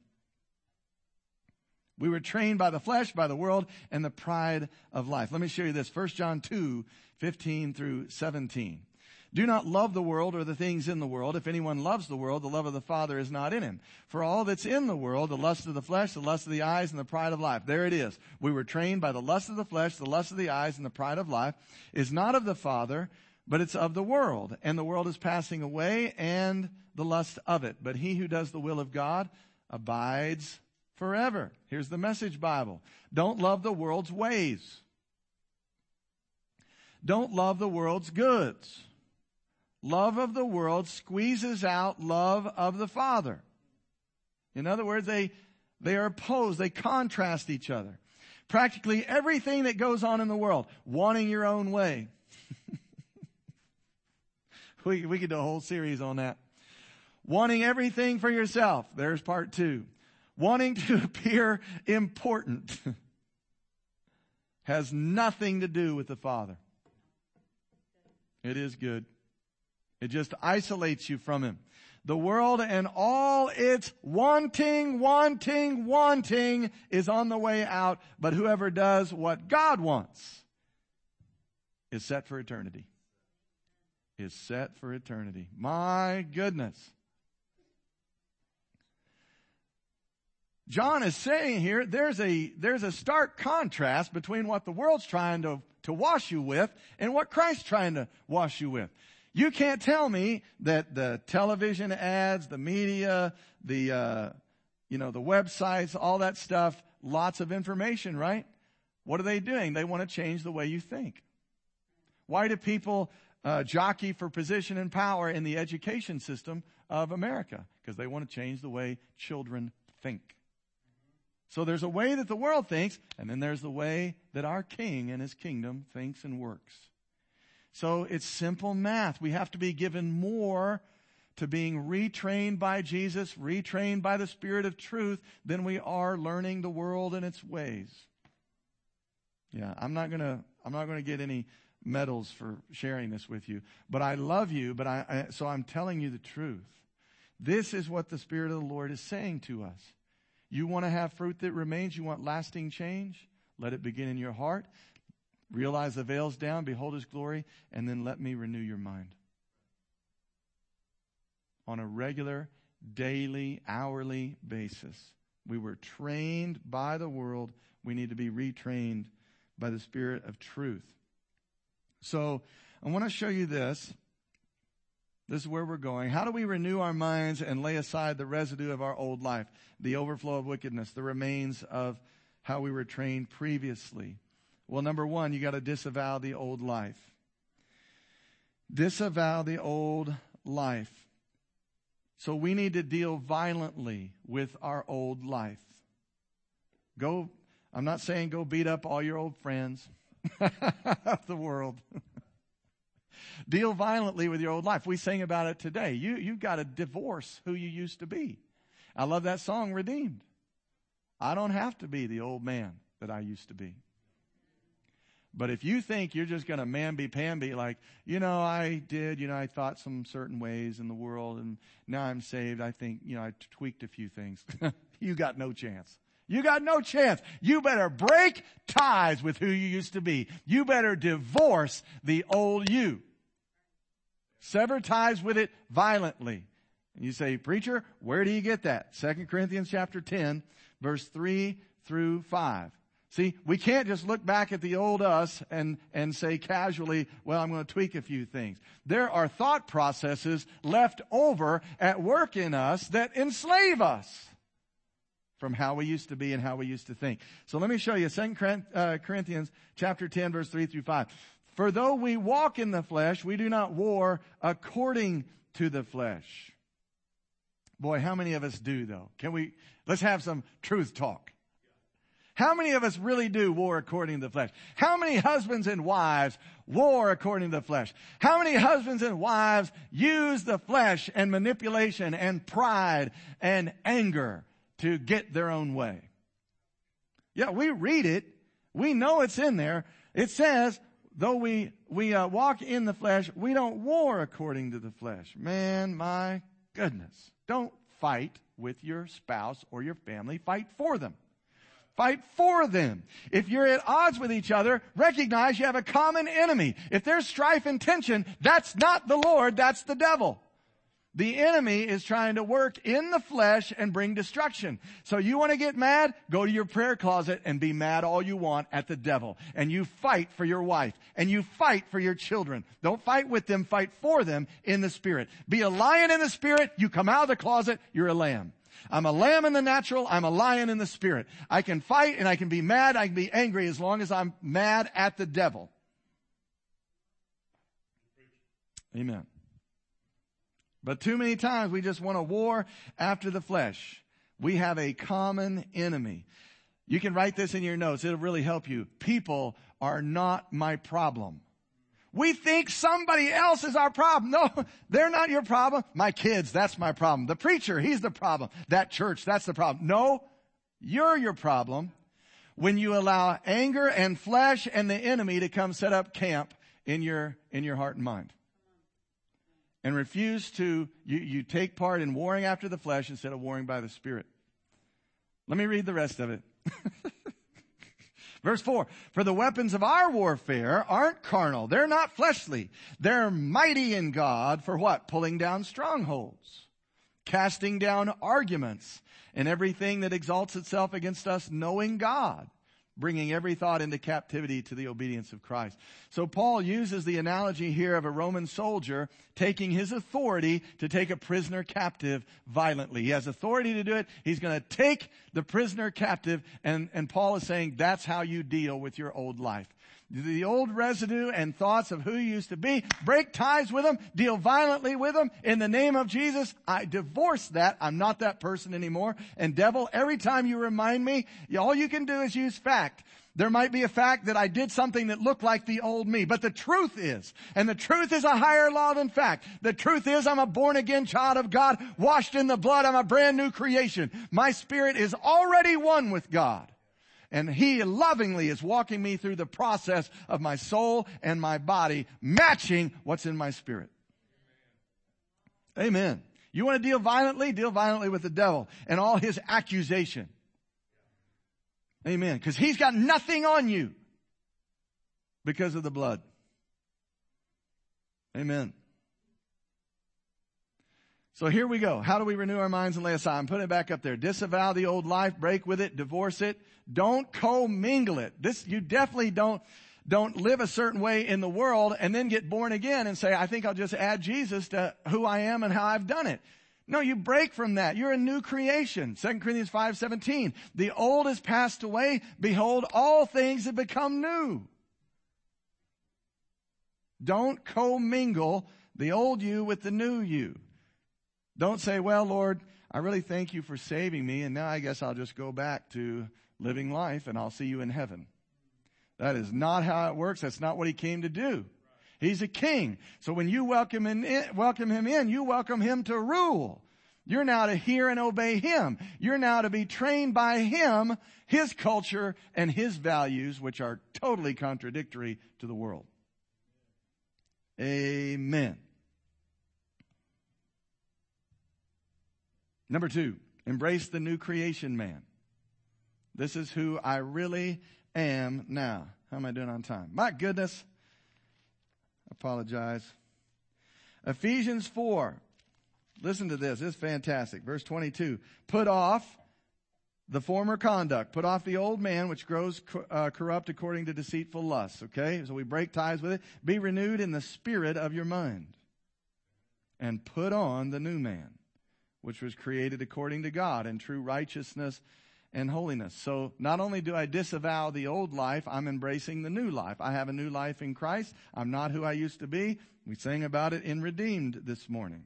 We were trained by the flesh, by the world, and the pride of life. Let me show you this. 1 John 2:15 through 17. Do not love the world or the things in the world. If anyone loves the world, the love of the Father is not in him. For all that's in the world, the lust of the flesh, the lust of the eyes, and the pride of life. There it is. We were trained by the lust of the flesh, the lust of the eyes, and the pride of life is not of the Father, but it's of the world, and the world is passing away and the lust of it. But he who does the will of God abides forever. Here's the Message Bible. Don't love the world's ways. Don't love the world's goods. Love of the world squeezes out love of the Father. In other words, they are opposed. They contrast each other. Practically everything that goes on in the world, wanting your own way. We could do a whole series on that. Wanting everything for yourself. There's part 2. Wanting to appear important has nothing to do with the Father. It is good. It just isolates you from Him. The world and all its wanting is on the way out. But whoever does what God wants is set for eternity. Is set for eternity. My goodness. John is saying here, there's a stark contrast between what the world's trying to wash you with and what Christ's trying to wash you with. You can't tell me that the television ads, the media, the websites, all that stuff, lots of information, right? What are they doing? They want to change the way you think. Why do people jockey for position and power in the education system of America? Because they want to change the way children think. So there's a way that the world thinks, and then there's the way that our King and His kingdom thinks and works. So it's simple math. We have to be given more to being retrained by Jesus, retrained by the Spirit of truth, than we are learning the world and its ways. Yeah, I'm not gonna get any medals for sharing this with you, but I love you. So I'm telling you the truth. This is what the Spirit of the Lord is saying to us. You want to have fruit that remains? You want lasting change? Let it begin in your heart. Realize the veil's down, behold His glory, and then let me renew your mind. On a regular, daily, hourly basis. We were trained by the world. We need to be retrained by the Spirit of truth. So I want to show you this. This is where we're going. How do we renew our minds and lay aside the residue of our old life, the overflow of wickedness, the remains of how we were trained previously? Well, number one, you got to disavow the old life. Disavow the old life. So we need to deal violently with our old life. I'm not saying go beat up all your old friends of the world. Deal violently with your old life. We sing about it today. You've got to divorce who you used to be. I love that song, Redeemed. I don't have to be the old man that I used to be. But if you think you're just going to mamby-pamby, like, I thought some certain ways in the world, and now I'm saved, I think, I tweaked a few things. You got no chance. You got no chance. You better break ties with who you used to be. You better divorce the old you. Sever ties with it violently. And you say, preacher, where do you get that? 2 Corinthians chapter 10, verse 3 through 5. See, we can't just look back at the old us and say casually, well, I'm going to tweak a few things. There are thought processes left over at work in us that enslave us from how we used to be and how we used to think. So let me show you 2 Corinthians chapter 10, verse 3 through 5. For though we walk in the flesh, we do not war according to the flesh. Boy, how many of us do though? Let's have some truth talk. How many of us really do war according to the flesh? How many husbands and wives war according to the flesh? How many husbands and wives use the flesh and manipulation and pride and anger to get their own way? Yeah, we read it. We know it's in there. It says, though we walk in the flesh, we don't war according to the flesh. Man, my goodness. Don't fight with your spouse or your family. Fight for them. Fight for them. If you're at odds with each other, recognize you have a common enemy. If there's strife and tension, that's not the Lord, that's the devil. The enemy is trying to work in the flesh and bring destruction. So you want to get mad? Go to your prayer closet and be mad all you want at the devil. And you fight for your wife. And you fight for your children. Don't fight with them, fight for them in the Spirit. Be a lion in the Spirit. You come out of the closet, you're a lamb. I'm a lamb in the natural, I'm a lion in the Spirit. I can fight and I can be mad, I can be angry as long as I'm mad at the devil. Amen. But too many times we just want to war after the flesh. We have a common enemy. You can write this in your notes. It'll really help you. People are not my problem. We think somebody else is our problem. No, they're not your problem. My kids, that's my problem. The preacher, he's the problem. That church, that's the problem. No, you're your problem when you allow anger and flesh and the enemy to come set up camp in your heart and mind. And refuse to, you take part in warring after the flesh instead of warring by the Spirit. Let me read the rest of it. Verse 4, for the weapons of our warfare aren't carnal. They're not fleshly. They're mighty in God for what? Pulling down strongholds, casting down arguments, and everything that exalts itself against us, knowing God, bringing every thought into captivity to the obedience of Christ. So Paul uses the analogy here of a Roman soldier taking his authority to take a prisoner captive violently. He has authority to do it. He's going to take the prisoner captive, and Paul is saying that's how you deal with your old life. The old residue and thoughts of who you used to be, break ties with them, deal violently with them. In the name of Jesus, I divorce that. I'm not that person anymore. And devil, every time you remind me, all you can do is use fact. There might be a fact that I did something that looked like the old me. But the truth is, and the truth is a higher law than fact. The truth is I'm a born again child of God, washed in the blood. I'm a brand new creation. My spirit is already one with God. And He lovingly is walking me through the process of my soul and my body, matching what's in my spirit. Amen. You want to deal violently? Deal violently with the devil and all his accusation. Amen. Because he's got nothing on you because of the blood. Amen. So here we go. How do we renew our minds and lay aside? I'm putting it back up there. Disavow the old life, break with it, divorce it. Don't commingle it. You definitely don't live a certain way in the world and then get born again and say, I think I'll just add Jesus to who I am and how I've done it. No, you break from that. You're a new creation. 2 Corinthians 5:17. The old has passed away. Behold, all things have become new. Don't commingle the old you with the new you. Don't say, well, Lord, I really thank you for saving me, and now I guess I'll just go back to living life and I'll see you in heaven. That is not how it works. That's not what He came to do. He's a king. So when you welcome him in, you welcome Him to rule. You're now to hear and obey Him. You're now to be trained by Him, His culture, and His values, which are totally contradictory to the world. Amen. Number 2, embrace the new creation man. This is who I really am now. How am I doing on time? My goodness. I apologize. Ephesians 4. Listen to this. This is fantastic. Verse 22. Put off the former conduct. Put off the old man which grows corrupt according to deceitful lusts. Okay? So we break ties with it. Be renewed in the spirit of your mind. And put on the new man, which was created according to God in true righteousness and holiness. So not only do I disavow the old life, I'm embracing the new life. I have a new life in Christ. I'm not who I used to be. We sang about it in Redeemed this morning.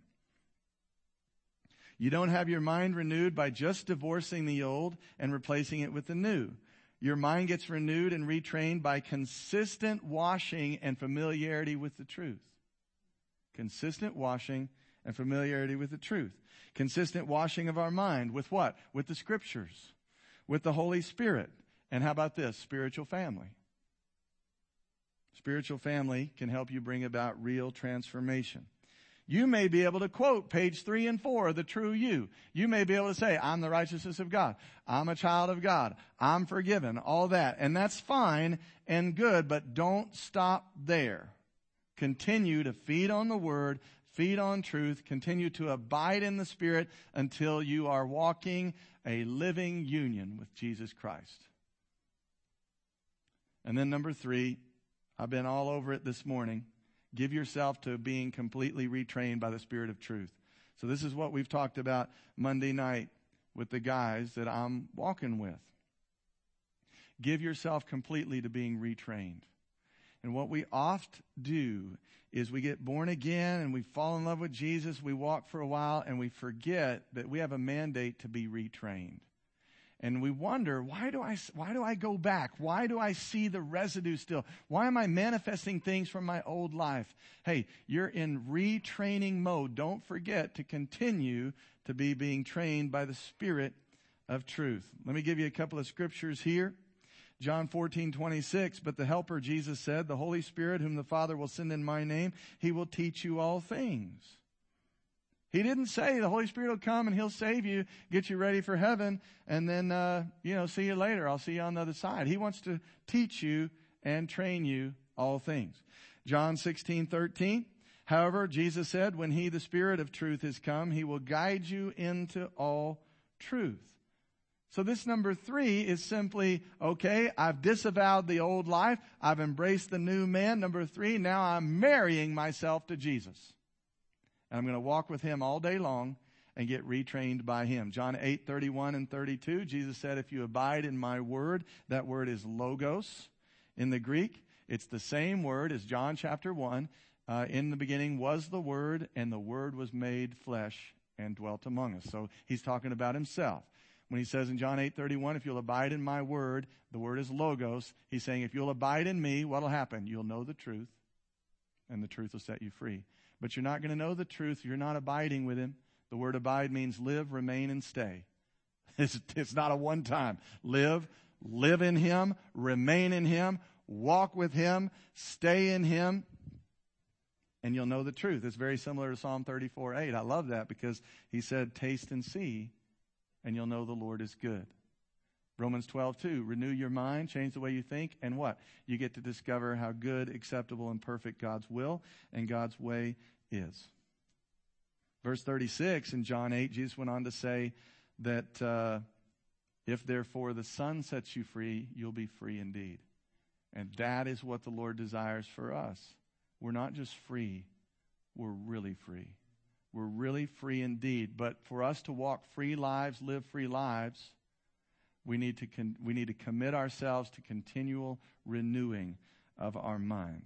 You don't have your mind renewed by just divorcing the old and replacing it with the new. Your mind gets renewed and retrained by consistent washing and familiarity with the truth. Consistent washing and familiarity with the truth. Consistent washing of our mind with what? With the Scriptures, with the Holy Spirit. And how about this? Spiritual family. Spiritual family can help you bring about real transformation. You may be able to quote page 3 and 4 of the true you. You may be able to say, I'm the righteousness of God. I'm a child of God. I'm forgiven. All that. And that's fine and good, but don't stop there. Continue to feed on the Word, feed on truth, continue to abide in the Spirit until you are walking a living union with Jesus Christ. And then number 3, I've been all over it this morning. Give yourself to being completely retrained by the Spirit of truth. So this is what we've talked about Monday night with the guys that I'm walking with. Give yourself completely to being retrained. And what we oft do is we get born again and we fall in love with Jesus. We walk for a while and we forget that we have a mandate to be retrained. And we wonder, why do I go back? Why do I see the residue still? Why am I manifesting things from my old life? Hey, you're in retraining mode. Don't forget to continue to be being trained by the Spirit of truth. Let me give you a couple of scriptures here. John 14:26, but the Helper, Jesus said, the Holy Spirit, whom the Father will send in my name, he will teach you all things. He didn't say the Holy Spirit will come and he'll save you, get you ready for heaven, and then, see you later. I'll see you on the other side. He wants to teach you and train you all things. John 16:13, however, Jesus said, when he, the Spirit of truth, is come, he will guide you into all truth. So this number 3 is simply, okay, I've disavowed the old life. I've embraced the new man. Number 3, now I'm marrying myself to Jesus. And I'm going to walk with him all day long and get retrained by him. John 8:31 and 32, Jesus said, if you abide in my word, that word is logos in the Greek. It's the same word as John chapter 1. In the beginning was the Word, and the Word was made flesh and dwelt among us. So he's talking about himself. When he says in John 8:31, if you'll abide in my word, the word is logos. He's saying, if you'll abide in me, what'll happen? You'll know the truth, and the truth will set you free. But you're not going to know the truth if you're not abiding with him. The word abide means live, remain, and stay. It's not a one time. Live in him, remain in him, walk with him, stay in him, and you'll know the truth. It's very similar to Psalm 34:8. I love that because he said, taste and see, and you'll know the Lord is good. Romans 12:2, renew your mind, change the way you think, and what? You get to discover how good, acceptable, and perfect God's will and God's way is. Verse 36 in John 8, Jesus went on to say that if therefore the Son sets you free, you'll be free indeed. And that is what the Lord desires for us. We're not just free, we're really free. We're really free indeed. But for us to walk free lives, live free lives, we need to commit ourselves to continual renewing of our mind.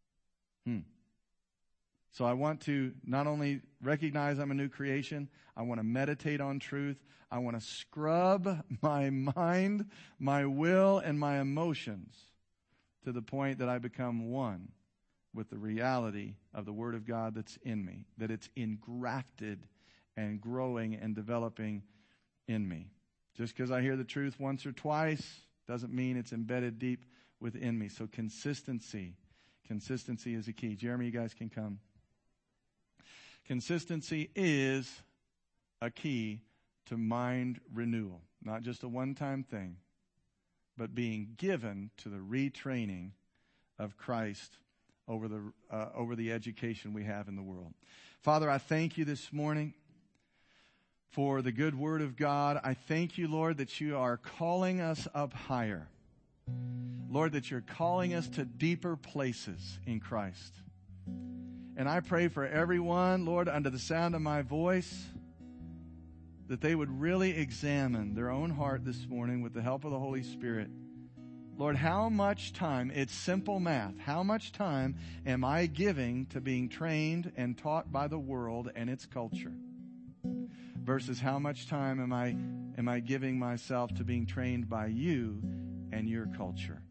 So I want to not only recognize I'm a new creation, I want to meditate on truth. I want to scrub my mind, my will, and my emotions to the point that I become one with the reality of the Word of God that's in me, that it's engrafted and growing and developing in me. Just because I hear the truth once or twice doesn't mean it's embedded deep within me. So consistency is a key. Jeremy, you guys can come. Consistency is a key to mind renewal. Not just a one-time thing, but being given to the retraining of Christ over the education we have in the world. Father, I thank you this morning for the good word of God. I thank you, Lord, that you are calling us up higher. Lord, that you're calling us to deeper places in Christ. And I pray for everyone, Lord, under the sound of my voice, that they would really examine their own heart this morning with the help of the Holy Spirit. Lord, how much time, it's simple math, how much time am I giving to being trained and taught by the world and its culture? Versus how much time am I giving myself to being trained by you and your culture?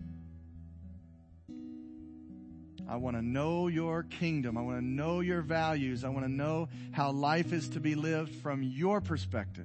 I want to know your kingdom. I want to know your values. I want to know how life is to be lived from your perspective,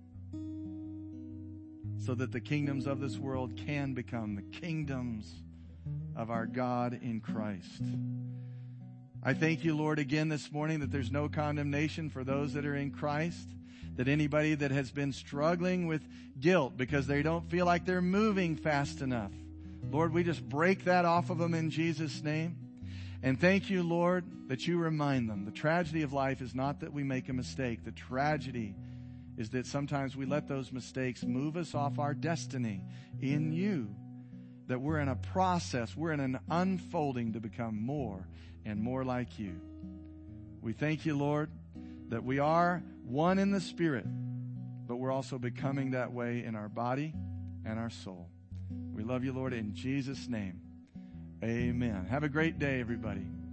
so that the kingdoms of this world can become the kingdoms of our God in Christ. I thank you, Lord, again this morning that there's no condemnation for those that are in Christ, that anybody that has been struggling with guilt because they don't feel like they're moving fast enough, Lord, we just break that off of them in Jesus' name. And thank you, Lord, that you remind them. The tragedy of life is not that we make a mistake. The tragedy is that sometimes we let those mistakes move us off our destiny in you. That we're in a process, we're in an unfolding to become more and more like you. We thank you, Lord, that we are one in the Spirit, but we're also becoming that way in our body and our soul. We love you, Lord, in Jesus' name. Amen. Have a great day, everybody.